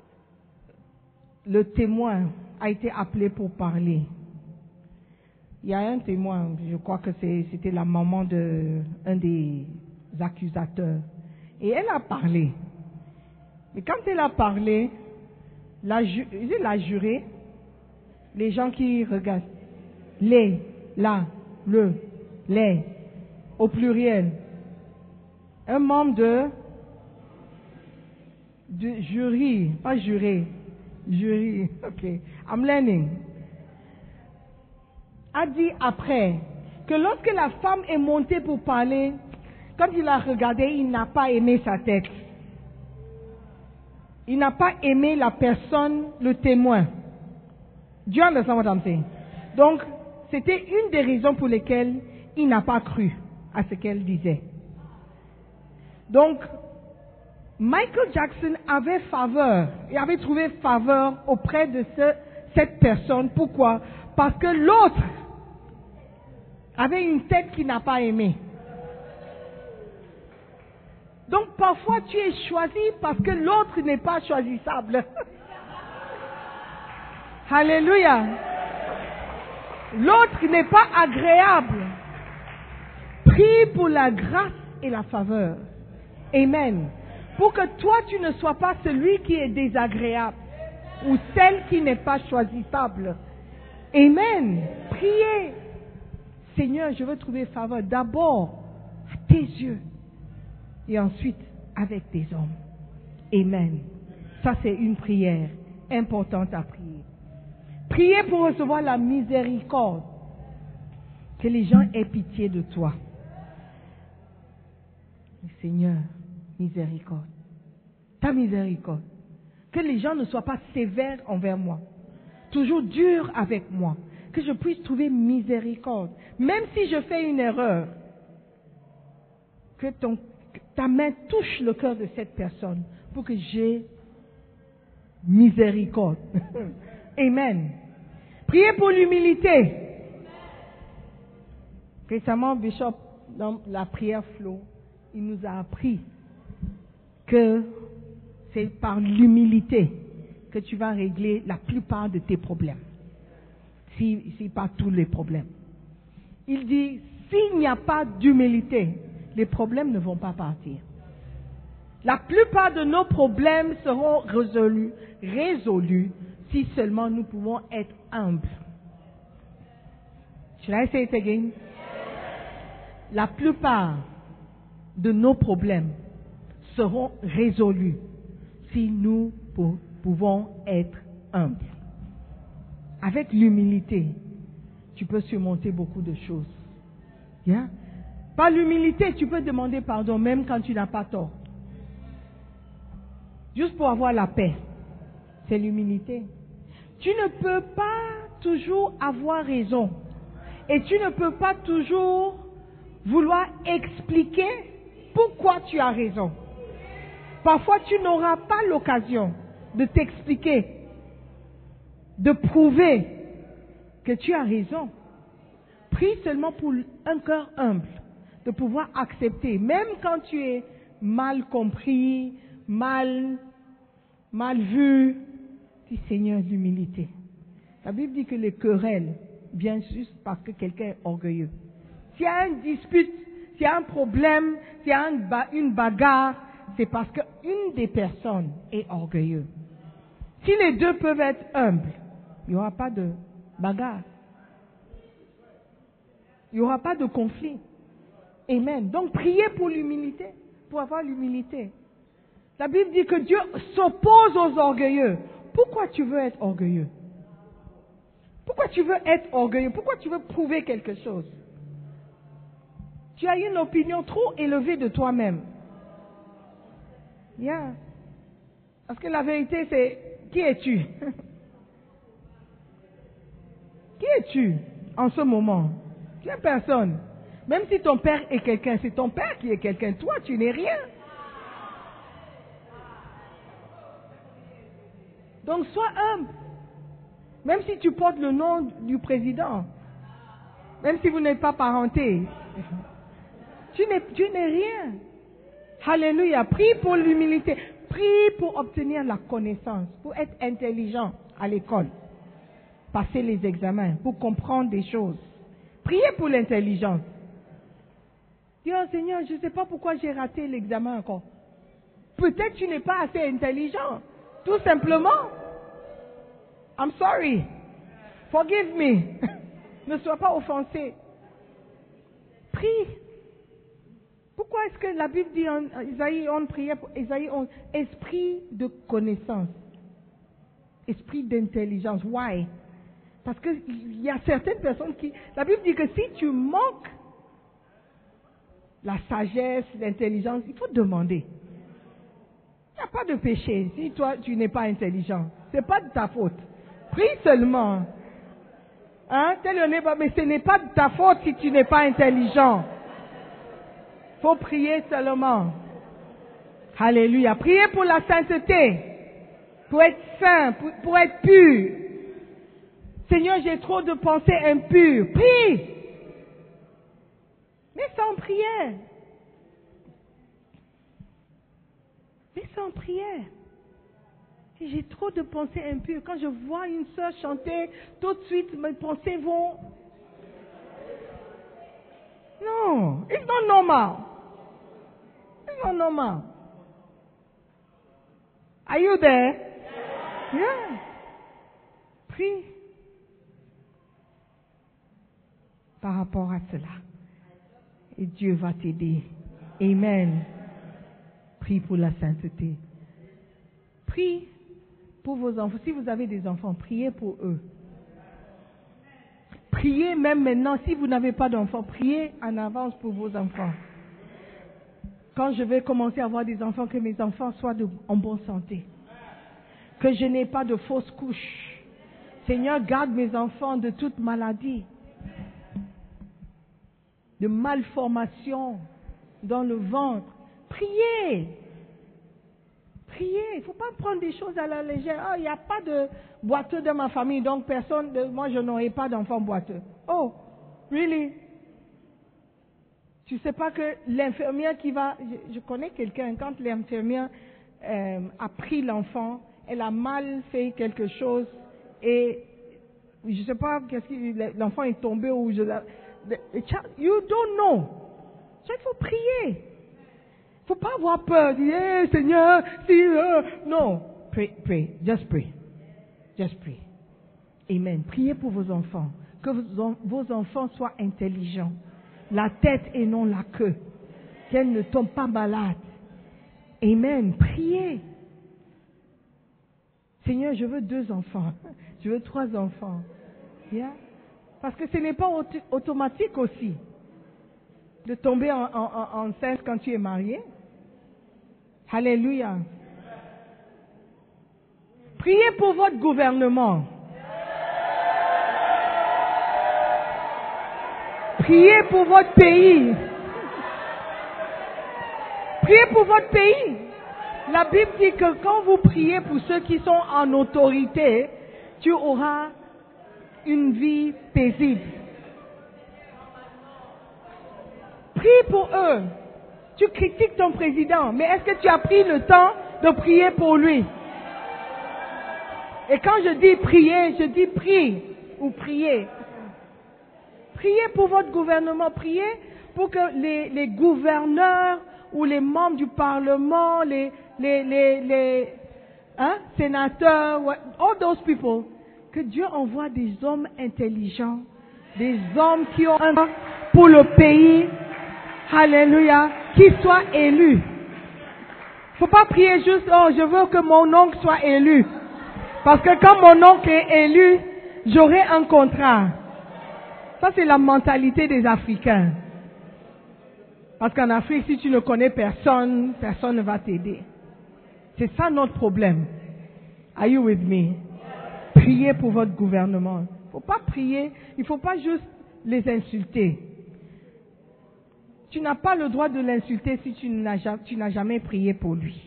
le témoin a été appelé pour parler, il y a un témoin, je crois que c'était la maman de un des accusateurs. Et elle a parlé. Mais quand elle a parlé, la, la juré, les gens qui regardent, les, la, le, les, au pluriel, un membre de, de jury, pas juré, jury, ok, I'm learning, a dit après que lorsque la femme est montée pour parler, quand il a regardé, il n'a pas aimé sa tête. Il n'a pas aimé la personne, le témoin. Do you understand what I'm saying? Donc, c'était une des raisons pour lesquelles il n'a pas cru à ce qu'elle disait. Donc, Michael Jackson avait faveur, il avait trouvé faveur auprès de ce, cette personne. Pourquoi? Parce que l'autre avait une tête qu'il n'a pas aimée. Donc parfois tu es choisi parce que l'autre n'est pas choisissable. Alléluia. L'autre n'est pas agréable. Prie pour la grâce et la faveur. Amen. Pour que toi, tu ne sois pas celui qui est désagréable ou celle qui n'est pas choisissable. Amen. Priez. Seigneur, je veux trouver faveur d'abord à tes yeux et ensuite avec tes hommes. Amen. Ça, c'est une prière importante à prier. Priez pour recevoir la miséricorde. Que les gens aient pitié de toi. Seigneur, miséricorde. Ta miséricorde. Que les gens ne soient pas sévères envers moi. Toujours durs avec moi. Que je puisse trouver miséricorde. Même si je fais une erreur. Que, ton, que ta main touche le cœur de cette personne. Pour que j'ai miséricorde. Amen. Priez pour l'humilité. Récemment, Bishop, dans la prière flow, il nous a appris que c'est par l'humilité que tu vas régler la plupart de tes problèmes. Si, si pas tous les problèmes. Il dit, s'il n'y a pas d'humilité, les problèmes ne vont pas partir. La plupart de nos problèmes seront résolus, résolus si seulement nous pouvons être humbles. Should I say it again? La plupart de nos problèmes seront résolus si nous pou- pouvons être humbles. Avec l'humilité, tu peux surmonter beaucoup de choses. Yeah? Par l'humilité, tu peux demander pardon même quand tu n'as pas tort. Juste pour avoir la paix. C'est l'humilité. Tu ne peux pas toujours avoir raison. Et tu ne peux pas toujours vouloir expliquer pourquoi tu as raison. Parfois, tu n'auras pas l'occasion de t'expliquer, de prouver que tu as raison. Prie seulement pour un cœur humble, de pouvoir accepter, même quand tu es mal compris, mal, mal vu. Dis Seigneur, l'humilité. La Bible dit que les querelles viennent juste parce que quelqu'un est orgueilleux. S'il y a une dispute, s'il y a un problème, s'il y a une, ba- une bagarre, c'est parce qu'une des personnes est orgueilleuse. Si les deux peuvent être humbles, il n'y aura pas de bagarre. Il n'y aura pas de conflit. Amen. Donc priez pour l'humilité, pour avoir l'humilité. La Bible dit que Dieu s'oppose aux orgueilleux. Pourquoi tu veux être orgueilleux? Pourquoi tu veux être orgueilleux? Pourquoi tu veux prouver quelque chose? Tu as une opinion trop élevée de toi-même. Yeah. Parce que la vérité, c'est qui es-tu? Qui es-tu en ce moment? Tu es personne. Même si ton père est quelqu'un, c'est ton père qui est quelqu'un. Toi, tu n'es rien. Donc, sois humble. Même si tu portes le nom du président, même si vous n'êtes pas parenté, tu n'es, tu n'es rien. Alléluia. Prie pour l'humilité. Prie pour obtenir la connaissance, pour être intelligent à l'école. Passer les examens, pour comprendre des choses. Priez pour l'intelligence. Dis, oh Seigneur, je ne sais pas pourquoi j'ai raté l'examen encore. Peut-être tu n'es pas assez intelligent. Tout simplement. I'm sorry. Forgive me. Ne sois pas offensé. Prie. Pourquoi est-ce que la Bible dit en Isaïe, on priait pour Isaïe onze, esprit de connaissance, esprit d'intelligence. Why? Parce qu'il y a certaines personnes qui... La Bible dit que si tu manques la sagesse, l'intelligence, il faut demander. Il n'y a pas de péché si toi tu n'es pas intelligent. Ce n'est pas de ta faute. Prie seulement. Hein? Mais ce n'est pas de ta faute si tu n'es pas intelligent. Il faut prier seulement. Alléluia. Priez pour la sainteté. Pour être saint, pour, pour être pur. Seigneur, j'ai trop de pensées impures. Prie. Mais sans prière. Mais sans prière. J'ai trop de pensées impures. Quand je vois une sœur chanter, tout de suite mes pensées vont... Non, it's not normal. en ont marre. Are you there? Yeah. Prie par rapport à cela. Et Dieu va t'aider. Amen. Prie pour la sainteté. Prie pour vos enfants. Si vous avez des enfants, priez pour eux. Priez même maintenant. Si vous n'avez pas d'enfants, priez en avance pour vos enfants. Quand je vais commencer à avoir des enfants, que mes enfants soient de, en bonne santé. Que je n'ai pas de fausses couches. Seigneur, garde mes enfants de toute maladie. De malformation dans le ventre. Priez. Priez. Il ne faut pas prendre des choses à la légère. Oh, il n'y a pas de boiteux dans ma famille, donc personne, de, moi je n'aurai pas d'enfant boiteux. Oh, really? Tu ne sais pas que l'infirmière qui va... Je, je connais quelqu'un, quand l'infirmière euh, a pris l'enfant, elle a mal fait quelque chose et je ne sais pas, qu'est-ce que l'enfant est tombé ou je... You don't know. Il faut prier. Il ne faut pas avoir peur. Dire, hey, Seigneur, si... Euh, non. Pray, pray. Just pray. Just pray. Amen. Priez pour vos enfants. Que vos, vos enfants soient intelligents. La tête et non la queue. Qu'elles ne tombent pas malades. Amen. Priez. Seigneur, je veux deux enfants. Je veux trois enfants. Yeah? Parce que ce n'est pas auto- automatique aussi de tomber en, en, en, enceinte quand tu es marié. Alléluia. Priez pour votre gouvernement. Priez pour votre pays. Priez pour votre pays. La Bible dit que quand vous priez pour ceux qui sont en autorité, tu auras une vie paisible. Prie pour eux. Tu critiques ton président, mais est-ce que tu as pris le temps de prier pour lui? Et quand je dis prier, je dis prie ou prier. Priez pour votre gouvernement, priez pour que les, les gouverneurs ou les membres du Parlement, les, les, les, les hein, sénateurs, all those people, que Dieu envoie des hommes intelligents, des hommes qui ont un pour le pays, alléluia, qui soient élus. Il ne faut pas prier juste, oh, je veux que mon oncle soit élu. Parce que quand mon oncle est élu, j'aurai un contrat. Ça, c'est la mentalité des Africains. Parce qu'en Afrique, si tu ne connais personne, personne ne va t'aider. C'est ça notre problème. Are you with me? Priez pour votre gouvernement. Il ne faut pas prier, il ne faut pas juste les insulter. Tu n'as pas le droit de l'insulter si tu n'as, tu n'as jamais prié pour lui.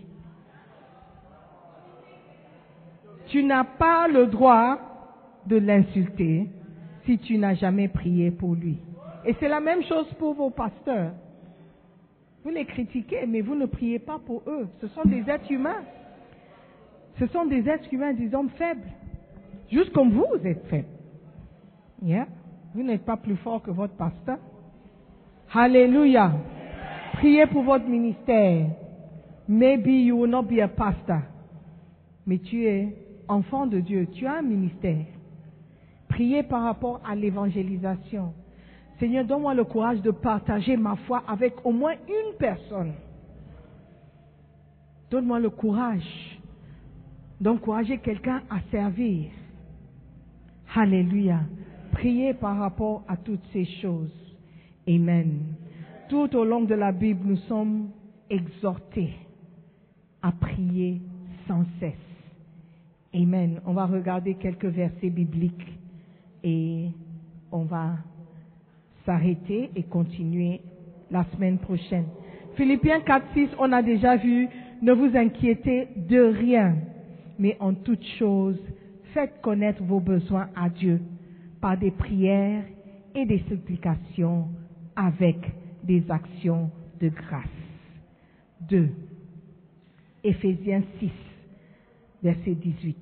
Tu n'as pas le droit de l'insulter si tu n'as jamais prié pour lui. Et c'est la même chose pour vos pasteurs. Vous les critiquez, mais vous ne priez pas pour eux. Ce sont des êtres humains. Ce sont des êtres humains, des hommes faibles. Juste comme vous, vous êtes faibles. Yeah? Vous n'êtes pas plus fort que votre pasteur. Alléluia. Priez pour votre ministère. Maybe you will not be a pastor. Mais tu es enfant de Dieu. Tu as un ministère. Priez par rapport à l'évangélisation. Seigneur, donne-moi le courage de partager ma foi avec au moins une personne. Donne-moi le courage d'encourager quelqu'un à servir. Alléluia. Priez par rapport à toutes ces choses. Amen. Tout au long de la Bible, nous sommes exhortés à prier sans cesse. Amen. On va regarder quelques versets bibliques et on va s'arrêter et continuer la semaine prochaine. Philippiens quatre, six, on a déjà vu, ne vous inquiétez de rien, mais en toute chose, faites connaître vos besoins à Dieu par des prières et des supplications avec des actions de grâce. deux. Éphésiens six, verset dix-huit.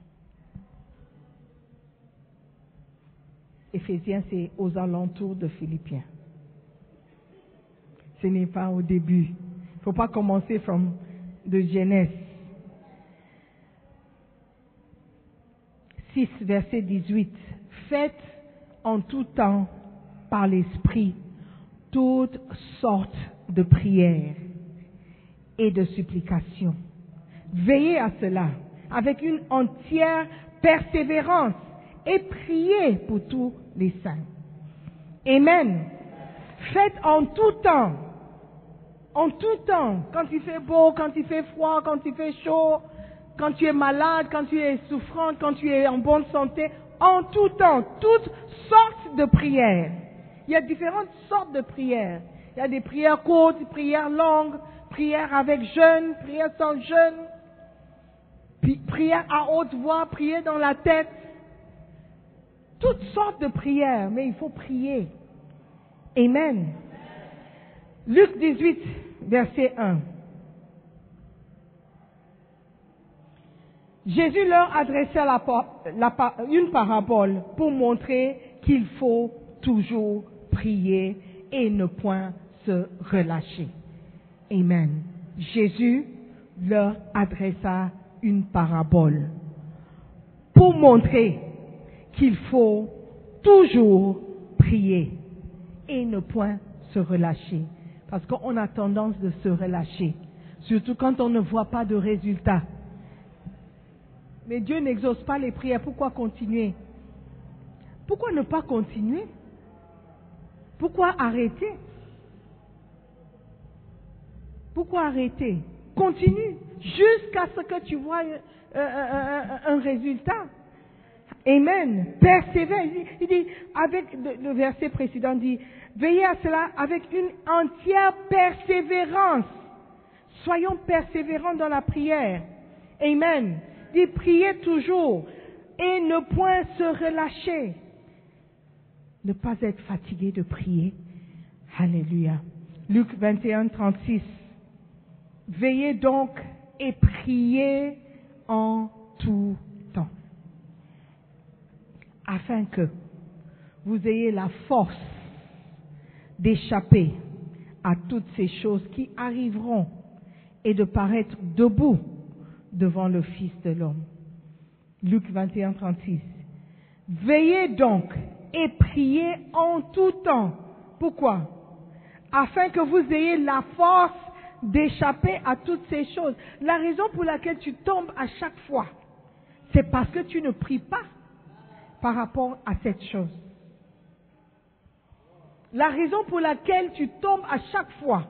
Éphésiens, c'est aux alentours de Philippiens. Ce n'est pas au début. Il ne faut pas commencer from de Genèse. six, verset dix-huit. Faites en tout temps par l'Esprit toutes sortes de prières et de supplications. Veillez à cela avec une entière persévérance et priez pour tous les saints. Amen. Faites en tout temps, en tout temps, quand il fait beau, quand il fait froid, quand il fait chaud, quand tu es malade, quand tu es souffrant, quand tu es en bonne santé, en tout temps, toutes sortes de prières. Il y a différentes sortes de prières. Il y a des prières courtes, des prières longues, prières avec jeûne, prières sans jeûne, puis prières à haute voix, prières dans la tête. Toutes sortes de prières, mais il faut prier. Amen. Luc dix-huit, verset un. Jésus leur adressa la, la, une parabole pour montrer qu'il faut toujours prier et ne point se relâcher. Amen. Jésus leur adressa une parabole pour montrer qu'il faut toujours prier et ne point se relâcher. Parce qu'on a tendance de se relâcher, surtout quand on ne voit pas de résultat. Mais Dieu n'exauce pas les prières. Pourquoi continuer? Pourquoi ne pas continuer? Pourquoi arrêter? Pourquoi arrêter? Continue jusqu'à ce que tu vois euh, euh, un résultat. Amen. Persévère. Il dit, il dit avec le, le verset précédent dit, veillez à cela avec une entière persévérance. Soyons persévérants dans la prière. Amen. Il dit, priez toujours et ne point se relâcher. Ne pas être fatigué de prier. Alléluia. Luc vingt et un, trente-six. Veillez donc et priez en tout temps, afin que vous ayez la force d'échapper à toutes ces choses qui arriveront et de paraître debout devant le Fils de l'homme. Luc vingt et un, trente-six. Veillez donc et priez en tout temps. Pourquoi? Afin que vous ayez la force d'échapper à toutes ces choses. La raison pour laquelle tu tombes à chaque fois, c'est parce que tu ne pries pas par rapport à cette chose. La raison pour laquelle tu tombes à chaque fois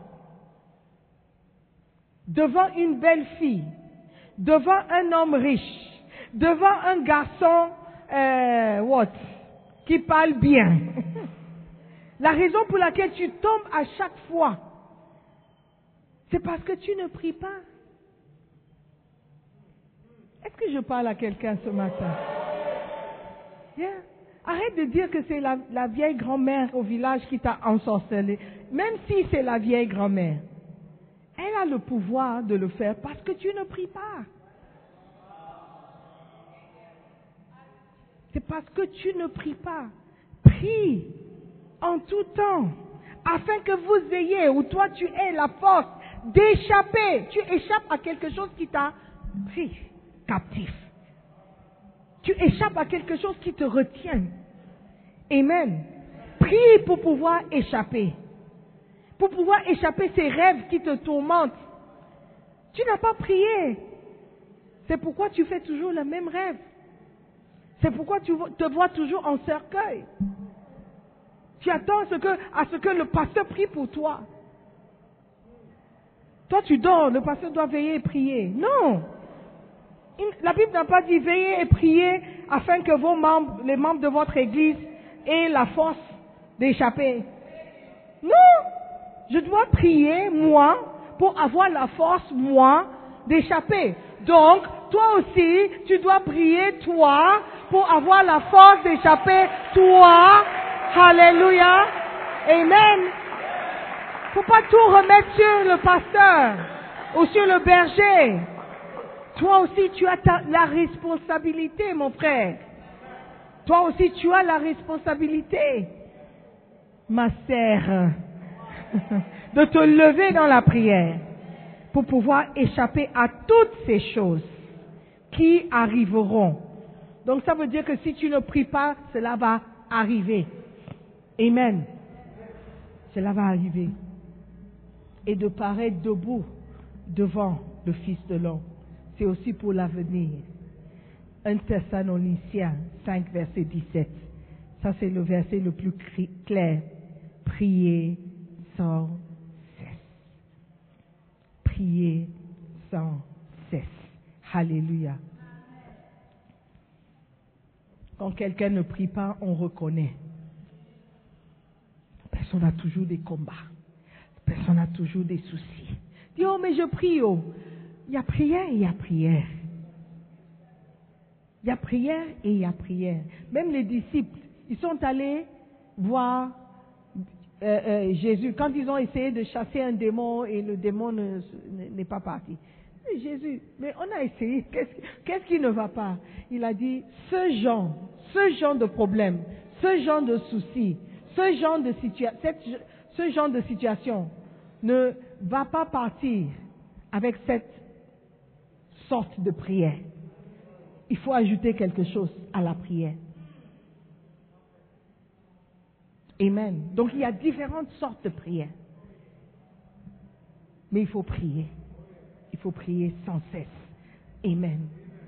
devant une belle fille, devant un homme riche, devant un garçon euh, what, qui parle bien. La raison pour laquelle tu tombes à chaque fois, c'est parce que tu ne pries pas. Est-ce que je parle à quelqu'un ce matin? Yeah. Arrête de dire que c'est la, la vieille grand-mère au village qui t'a ensorcelé. Même si c'est la vieille grand-mère, elle a le pouvoir de le faire parce que tu ne pries pas. C'est parce que tu ne pries pas. Prie en tout temps, afin que vous ayez, ou toi tu aies la force d'échapper. Tu échappes à quelque chose qui t'a pris captif. Tu échappes à quelque chose qui te retient. Amen. Prie pour pouvoir échapper. Pour pouvoir échapper ces rêves qui te tourmentent. Tu n'as pas prié. C'est pourquoi tu fais toujours le même rêve. C'est pourquoi tu te vois toujours en cercueil. Tu attends à ce que, à ce que le pasteur prie pour toi. Toi, tu dors, le pasteur doit veiller et prier. Non. La Bible n'a pas dit veiller et prier afin que vos membres, les membres de votre église aient la force d'échapper. Non. Je dois prier, moi, pour avoir la force, moi, d'échapper. Donc, toi aussi, tu dois prier, toi, pour avoir la force d'échapper, toi. Alléluia. Amen. Faut pas tout remettre sur le pasteur ou sur le berger. Toi aussi, tu as ta, la responsabilité, mon frère. Toi aussi, tu as la responsabilité, ma sœur, de te lever dans la prière. pour pouvoir échapper à toutes ces choses qui arriveront. Donc ça veut dire que si tu ne pries pas, cela va arriver. Amen. Cela va arriver. Et de paraître debout devant le Fils de l'homme, c'est aussi pour l'avenir. un Thessaloniciens cinq, verset dix-sept. Ça, c'est le verset le plus clair. Priez sans cesse. Priez sans cesse. Alléluia. Quand quelqu'un ne prie pas, on reconnaît. La personne a toujours des combats. La personne a toujours des soucis. Dis, oh, mais je prie, oh. Il y a prière et il y a prière. Il y a prière et il y a prière. Même les disciples, ils sont allés voir euh, euh, Jésus. Quand ils ont essayé de chasser un démon et le démon ne, n'est pas parti. Et Jésus, mais on a essayé, qu'est-ce, qu'est-ce qui ne va pas? Il a dit, ce genre, ce genre de problème, ce genre de soucis, ce genre de, situa- cette, ce genre de situation ne va pas partir avec cette sorte de prière. Il faut ajouter quelque chose à la prière. Amen. Donc il y a différentes sortes de prières. Mais il faut prier. Il faut prier sans cesse. Amen.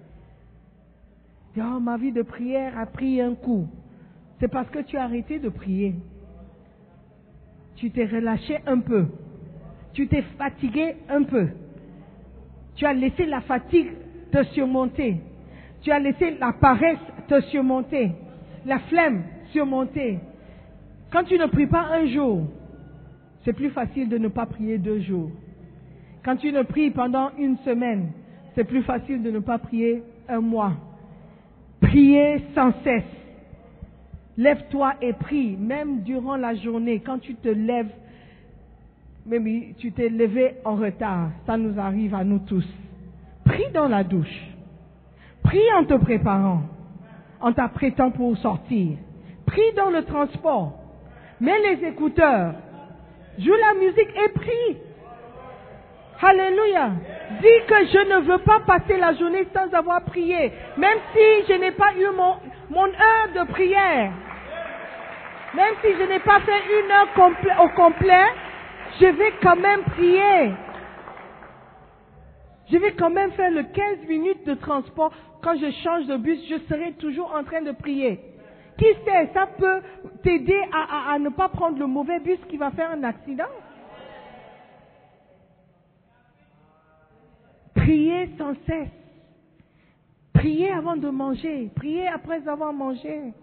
Oh, ma vie de prière a pris un coup. C'est parce que tu as arrêté de prier. Tu t'es relâché un peu. Tu t'es fatigué un peu. Tu as laissé la fatigue te surmonter. Tu as laissé la paresse te surmonter. La flemme surmonter. Quand tu ne pries pas un jour, c'est plus facile de ne pas prier deux jours. Quand tu ne pries pendant une semaine, c'est plus facile de ne pas prier un mois. Priez sans cesse. Lève-toi et prie, même durant la journée. Quand tu te lèves, même tu t'es levé en retard, ça nous arrive à nous tous. Prie dans la douche. Prie en te préparant, en t'apprêtant pour sortir. Prie dans le transport. Mets les écouteurs. Joue la musique et prie. Alléluia. Dis que je ne veux pas passer la journée sans avoir prié. Même si je n'ai pas eu mon, mon heure de prière. Même si je n'ai pas fait une heure compl- au complet, je vais quand même prier. Je vais quand même faire le quinze minutes de transport. Quand je change de bus, je serai toujours en train de prier. Qui sait, ça peut t'aider à, à, à ne pas prendre le mauvais bus qui va faire un accident. Priez sans cesse. Priez avant de manger. Priez après avoir mangé.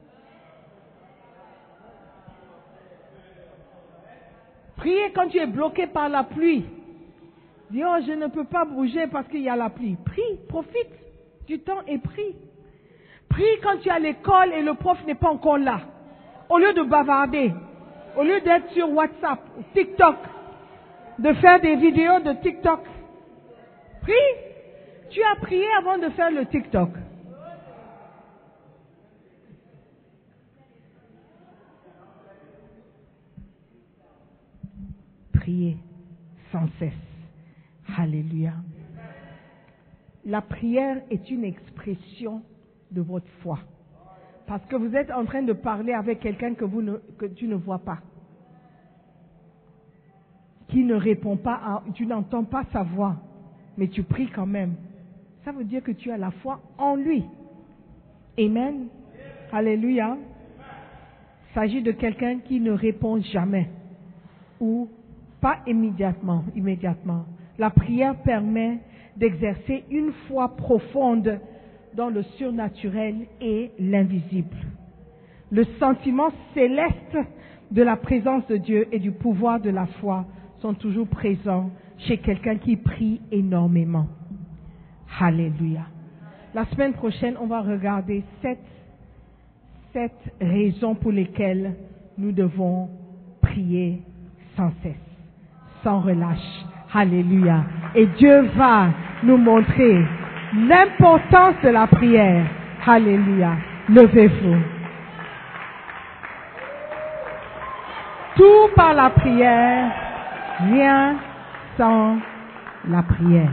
Priez quand tu es bloqué par la pluie. Dis, oh, je ne peux pas bouger parce qu'il y a la pluie. Prie, profite du temps et prie. Prie quand tu es à l'école et le prof n'est pas encore là. Au lieu de bavarder, au lieu d'être sur WhatsApp, TikTok, de faire des vidéos de TikTok. Prie. Tu as prié avant de faire le TikTok. Priez sans cesse. Alléluia. La prière est une expression de votre foi. Parce que vous êtes en train de parler avec quelqu'un que, vous ne, que tu ne vois pas. Qui ne répond pas, à, tu n'entends pas sa voix. Mais tu pries quand même. Ça veut dire que tu as la foi en lui. Amen. Alléluia. Il s'agit de quelqu'un qui ne répond jamais. Ou pas immédiatement. immédiatement. La prière permet d'exercer une foi profonde dans le surnaturel et l'invisible. Le sentiment céleste de la présence de Dieu et du pouvoir de la foi sont toujours présents chez quelqu'un qui prie énormément. Alléluia. La semaine prochaine, on va regarder sept, sept raisons pour lesquelles nous devons prier sans cesse, sans relâche. Alléluia. Et Dieu va nous montrer l'importance de la prière. Alléluia. Levez-vous. Tout par la prière, rien sans la prière.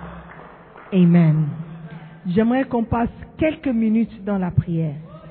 Amen. J'aimerais qu'on passe quelques minutes dans la prière.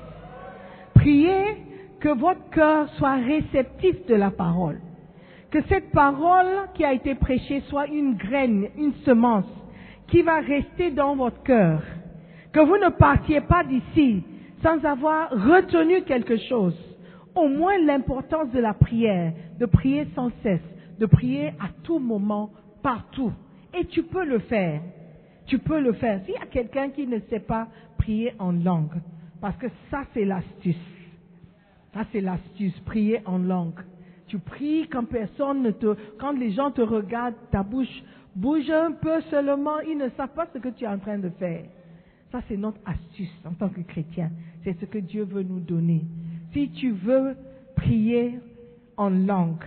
Priez que votre cœur soit réceptif de la parole. Que cette parole qui a été prêchée soit une graine, une semence qui va rester dans votre cœur. Que vous ne partiez pas d'ici sans avoir retenu quelque chose. Au moins l'importance de la prière, de prier sans cesse, de prier à tout moment, partout. Et tu peux le faire. Tu peux le faire. S'il y a quelqu'un qui ne sait pas prier en langue, parce que ça c'est l'astuce. Ça c'est l'astuce, prier en langue. Tu pries quand personne ne te, quand les gens te regardent, ta bouche bouge un peu seulement, ils ne savent pas ce que tu es en train de faire. Ça c'est notre astuce en tant que chrétien. C'est ce que Dieu veut nous donner. Si tu veux prier en langue,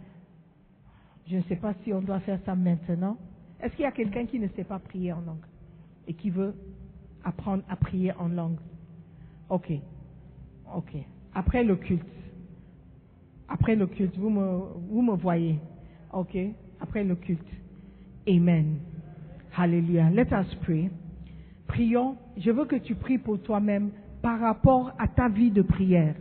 je ne sais pas si on doit faire ça maintenant. Est-ce qu'il y a quelqu'un qui ne sait pas prier en langue et qui veut apprendre à prier en langue? Ok, ok. Après le culte, après le culte, vous me, vous me voyez. Ok, après le culte. Amen. Hallelujah. Let us pray. Prions. Je veux que tu pries pour toi-même par rapport à ta vie de prière.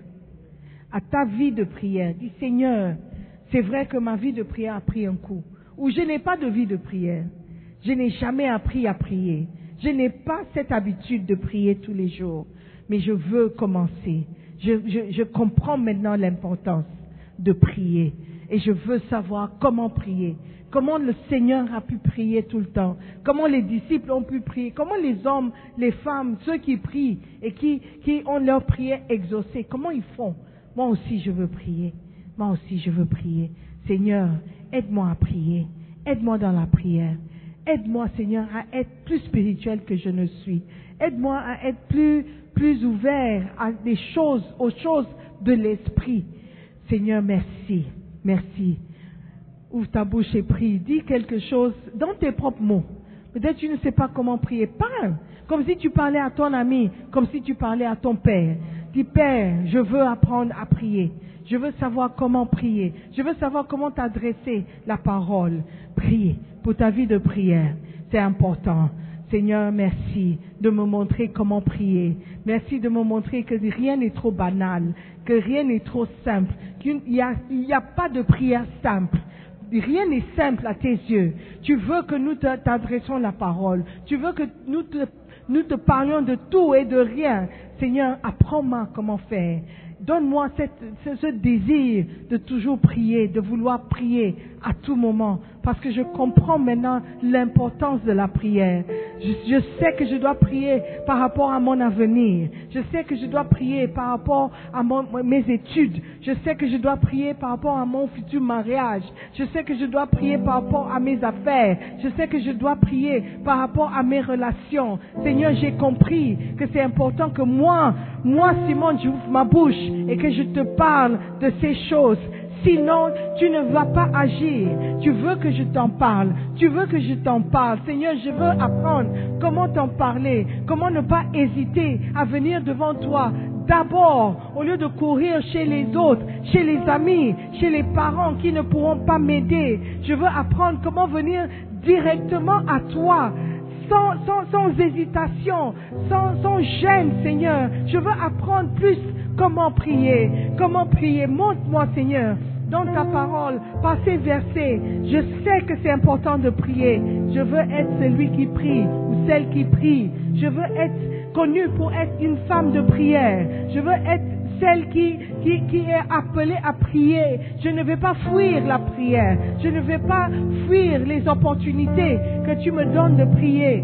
À ta vie de prière. Dis Seigneur, c'est vrai que ma vie de prière a pris un coup. Ou je n'ai pas de vie de prière. Je n'ai jamais appris à prier. Je n'ai pas cette habitude de prier tous les jours. Mais je veux commencer. Je, je, je comprends maintenant l'importance de prier. Et je veux savoir comment prier. Comment le Seigneur a pu prier tout le temps. Comment les disciples ont pu prier. Comment les hommes, les femmes, ceux qui prient et qui, qui ont leur prière exaucée. Comment ils font? Moi aussi je veux prier. Moi aussi je veux prier. Seigneur, aide-moi à prier. Aide-moi dans la prière. Aide-moi, Seigneur, à être plus spirituel que je ne suis. Aide-moi à être plus, plus ouvert à des choses, aux choses de l'esprit. Seigneur, merci. Merci. Ouvre ta bouche et prie. Dis quelque chose dans tes propres mots. Peut-être tu ne sais pas comment prier. Parle. Comme si tu parlais à ton ami. Comme si tu parlais à ton père. Dis, Père, je veux apprendre à prier. Je veux savoir comment prier. Je veux savoir comment t'adresser la parole. Prie pour ta vie de prière. C'est important. Seigneur, merci de me montrer comment prier. Merci de me montrer que rien n'est trop banal, que rien n'est trop simple, qu'il n'y a, il n'y a pas de prière simple. Rien n'est simple à tes yeux. Tu veux que nous t'adressions la parole. Tu veux que nous te, nous te parlions de tout et de rien. Seigneur, apprends-moi comment faire. Donne-moi cette, ce, ce désir de toujours prier, de vouloir prier à tout moment. Parce que je comprends maintenant l'importance de la prière. Je, je sais que je dois prier par rapport à mon avenir. Je sais que je dois prier par rapport à mon, mes études. Je sais que je dois prier par rapport à mon futur mariage. Je sais que je dois prier par rapport à mes affaires. Je sais que je dois prier par rapport à mes relations. Seigneur, j'ai compris que c'est important que moi, moi Simon, j'ouvre ma bouche et que je te parle de ces choses. Sinon, tu ne vas pas agir. Tu veux que je t'en parle. Tu veux que je t'en parle. Seigneur, je veux apprendre comment t'en parler. Comment ne pas hésiter à venir devant toi. D'abord, au lieu de courir chez les autres, chez les amis, chez les parents qui ne pourront pas m'aider. Je veux apprendre comment venir directement à toi. Sans, sans, sans hésitation, sans, sans gêne, Seigneur. Je veux apprendre plus comment prier. Comment prier. Montre-moi, Seigneur, dans ta parole, par ces versets. Je sais que c'est important de prier. Je veux être celui qui prie ou celle qui prie. Je veux être connue pour être une femme de prière. Je veux être celle qui, qui, qui est appelée à prier. Je ne vais pas fuir la prière. Je ne vais pas fuir les opportunités que tu me donnes de prier.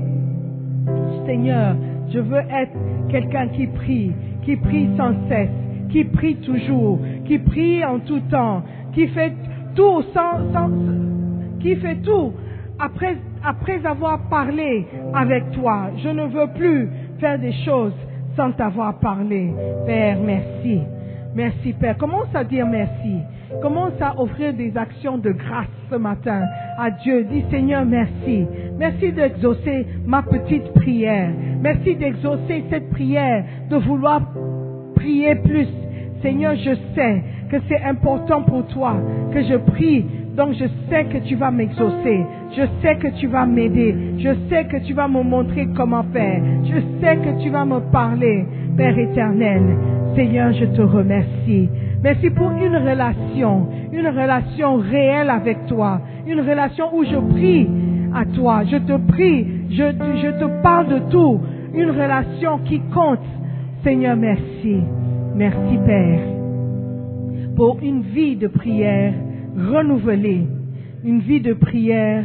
Seigneur, je veux être quelqu'un qui prie, qui prie sans cesse, qui prie toujours, qui prie en tout temps, qui fait tout sans, sans, qui fait tout après, après avoir parlé avec toi. Je ne veux plus faire des choses sans t'avoir parlé. Père, merci. Merci, Père. Commence à dire merci. Commence à offrir des actions de grâce ce matin à Dieu. Dis, Seigneur, merci. Merci d'exaucer ma petite prière. Merci d'exaucer cette prière, de vouloir prier plus. Seigneur, je sais que c'est important pour toi que je prie Donc je sais que tu vas m'exaucer. Je sais que tu vas m'aider. Je sais que tu vas me montrer comment faire. Je sais que tu vas me parler, Père éternel. Seigneur, je te remercie. Merci pour une relation, une relation réelle avec toi. Une relation où je prie à toi. Je te prie, je, je te parle de tout. Une relation qui compte. Seigneur, merci. Merci, Père, pour une vie de prière renouvelée, une vie de prière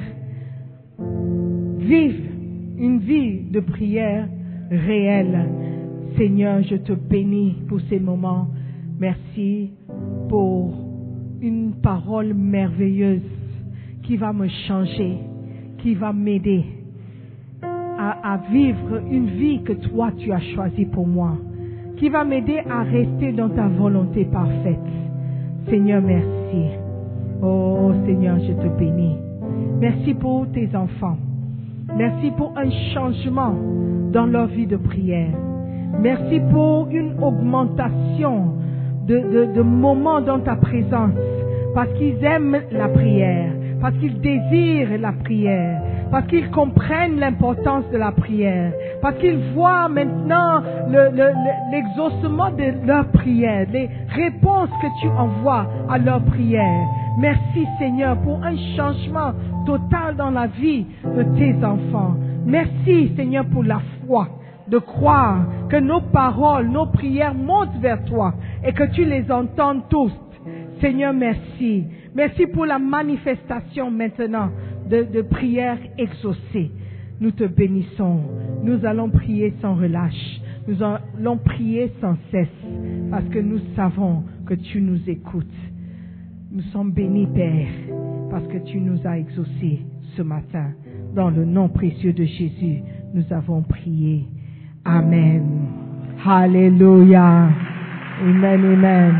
vive, une vie de prière réelle. Seigneur, je te bénis pour ces moments. Merci pour une parole merveilleuse qui va me changer, qui va m'aider à, à vivre une vie que toi tu as choisie pour moi, qui va m'aider à rester dans ta volonté parfaite. Seigneur, merci. Oh Seigneur, je te bénis. Merci pour tes enfants. Merci pour un changement dans leur vie de prière. Merci pour une augmentation de, de, de moments dans ta présence, parce qu'ils aiment la prière, parce qu'ils désirent la prière, parce qu'ils comprennent l'importance de la prière, parce qu'ils voient maintenant le, le, le, l'exaucement de leur prière, les réponses que tu envoies à leur prière. Merci Seigneur pour un changement total dans la vie de tes enfants. Merci Seigneur pour la foi, de croire que nos paroles, nos prières montent vers toi et que tu les entends tous. Seigneur, merci. Merci pour la manifestation maintenant de, de prières exaucées. Nous te bénissons. Nous allons prier sans relâche. Nous allons prier sans cesse parce que nous savons que tu nous écoutes. Nous sommes bénis, Père, parce que tu nous as exaucés ce matin. Dans le nom précieux de Jésus, nous avons prié. Amen. Alléluia. Amen, amen.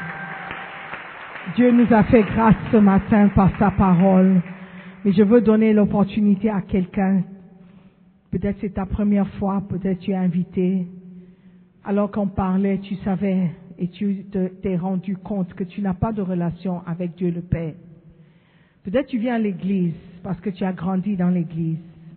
Dieu nous a fait grâce ce matin par sa parole. Mais je veux donner l'opportunité à quelqu'un. Peut-être c'est ta première fois, peut-être tu es invité. Alors qu'on parlait, tu savais et tu te, t'es rendu compte que tu n'as pas de relation avec Dieu le Père. Peut-être tu viens à l'église parce que tu as grandi dans l'église.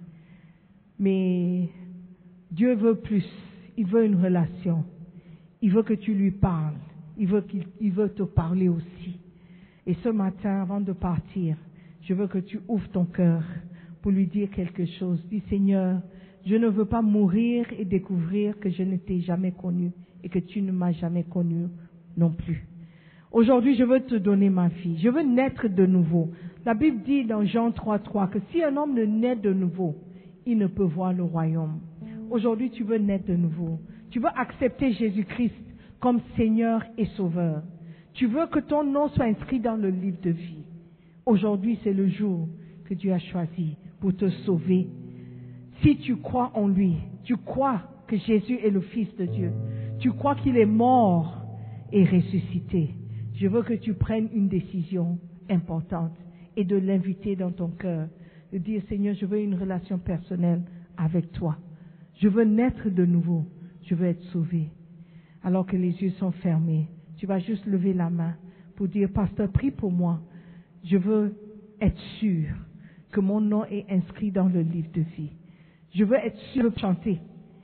Mais Dieu veut plus. Il veut une relation. Il veut que tu lui parles. Il veut qu'il il veut te parler aussi. Et ce matin, avant de partir, je veux que tu ouvres ton cœur pour lui dire quelque chose. Dis, Seigneur, je ne veux pas mourir et découvrir que je ne t'ai jamais connu et que tu ne m'as jamais connu non plus. Aujourd'hui, je veux te donner ma vie. Je veux naître de nouveau. La Bible dit dans Jean trois trois que si un homme ne naît de nouveau, il ne peut voir le royaume. Aujourd'hui, tu veux naître de nouveau. Tu veux accepter Jésus-Christ comme Seigneur et Sauveur. Tu veux que ton nom soit inscrit dans le livre de vie. Aujourd'hui, c'est le jour que Dieu a choisi pour te sauver. Si tu crois en lui, tu crois que Jésus est le Fils de Dieu, tu crois qu'il est mort et ressuscité, je veux que tu prennes une décision importante et de l'inviter dans ton cœur, de dire, Seigneur, je veux une relation personnelle avec toi. Je veux naître de nouveau. Je veux être sauvé. Alors que les yeux sont fermés, tu vas juste lever la main pour dire, Pasteur, prie pour moi. Je veux être sûr que mon nom est inscrit dans le livre de vie. Je veux être sûr de chanter.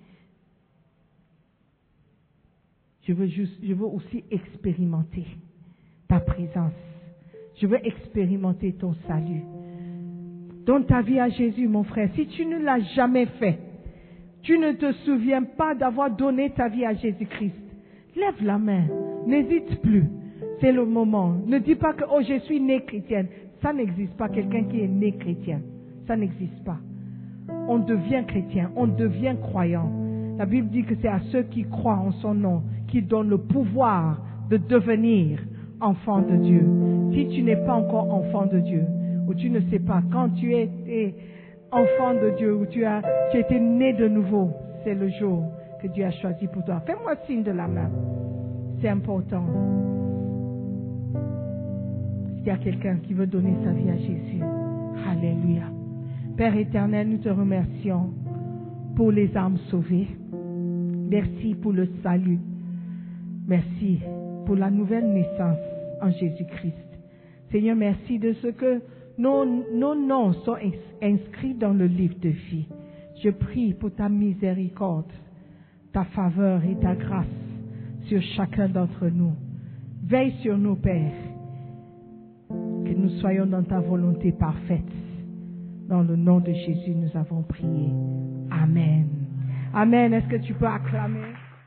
Je veux juste, je veux aussi expérimenter ta présence. Je veux expérimenter ton salut. Donne ta vie à Jésus, mon frère. Si tu ne l'as jamais fait, tu ne te souviens pas d'avoir donné ta vie à Jésus-Christ, lève la main. N'hésite plus. C'est le moment. Ne dis pas que, oh, je suis née chrétienne. Ça n'existe pas, quelqu'un qui est né chrétien. Ça n'existe pas. On devient chrétien, on devient croyant. La Bible dit que c'est à ceux qui croient en son nom qui donne le pouvoir de devenir enfant de Dieu. Si tu n'es pas encore enfant de Dieu, ou tu ne sais pas, quand tu es, es enfant de Dieu, ou tu as, tu as été né de nouveau, c'est le jour que Dieu a choisi pour toi. Fais-moi signe de la main. C'est important. S'il y a quelqu'un qui veut donner sa vie à Jésus, alléluia. Père éternel, nous te remercions pour les âmes sauvées. Merci pour le salut. Merci pour la nouvelle naissance en Jésus-Christ. Seigneur, merci de ce que nos, nos noms sont inscrits dans le livre de vie. Je prie pour ta miséricorde, ta faveur et ta grâce sur chacun d'entre nous. Veille sur nous, Père, que nous soyons dans ta volonté parfaite. Dans le nom de Jésus, nous avons prié. Amen. Amen. Est-ce que tu peux acclamer?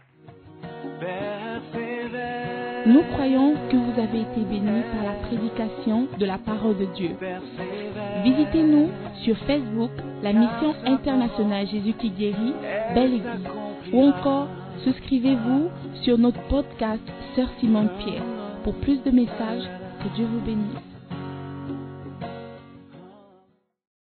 Nous croyons que vous avez été bénis par la prédication de la parole de Dieu. Visitez-nous sur Facebook, la mission internationale Jésus qui guérit, Belle Église. Ou encore, souscrivez-vous sur notre podcast Sœur Simone Pierre. Pour plus de messages, que Dieu vous bénisse.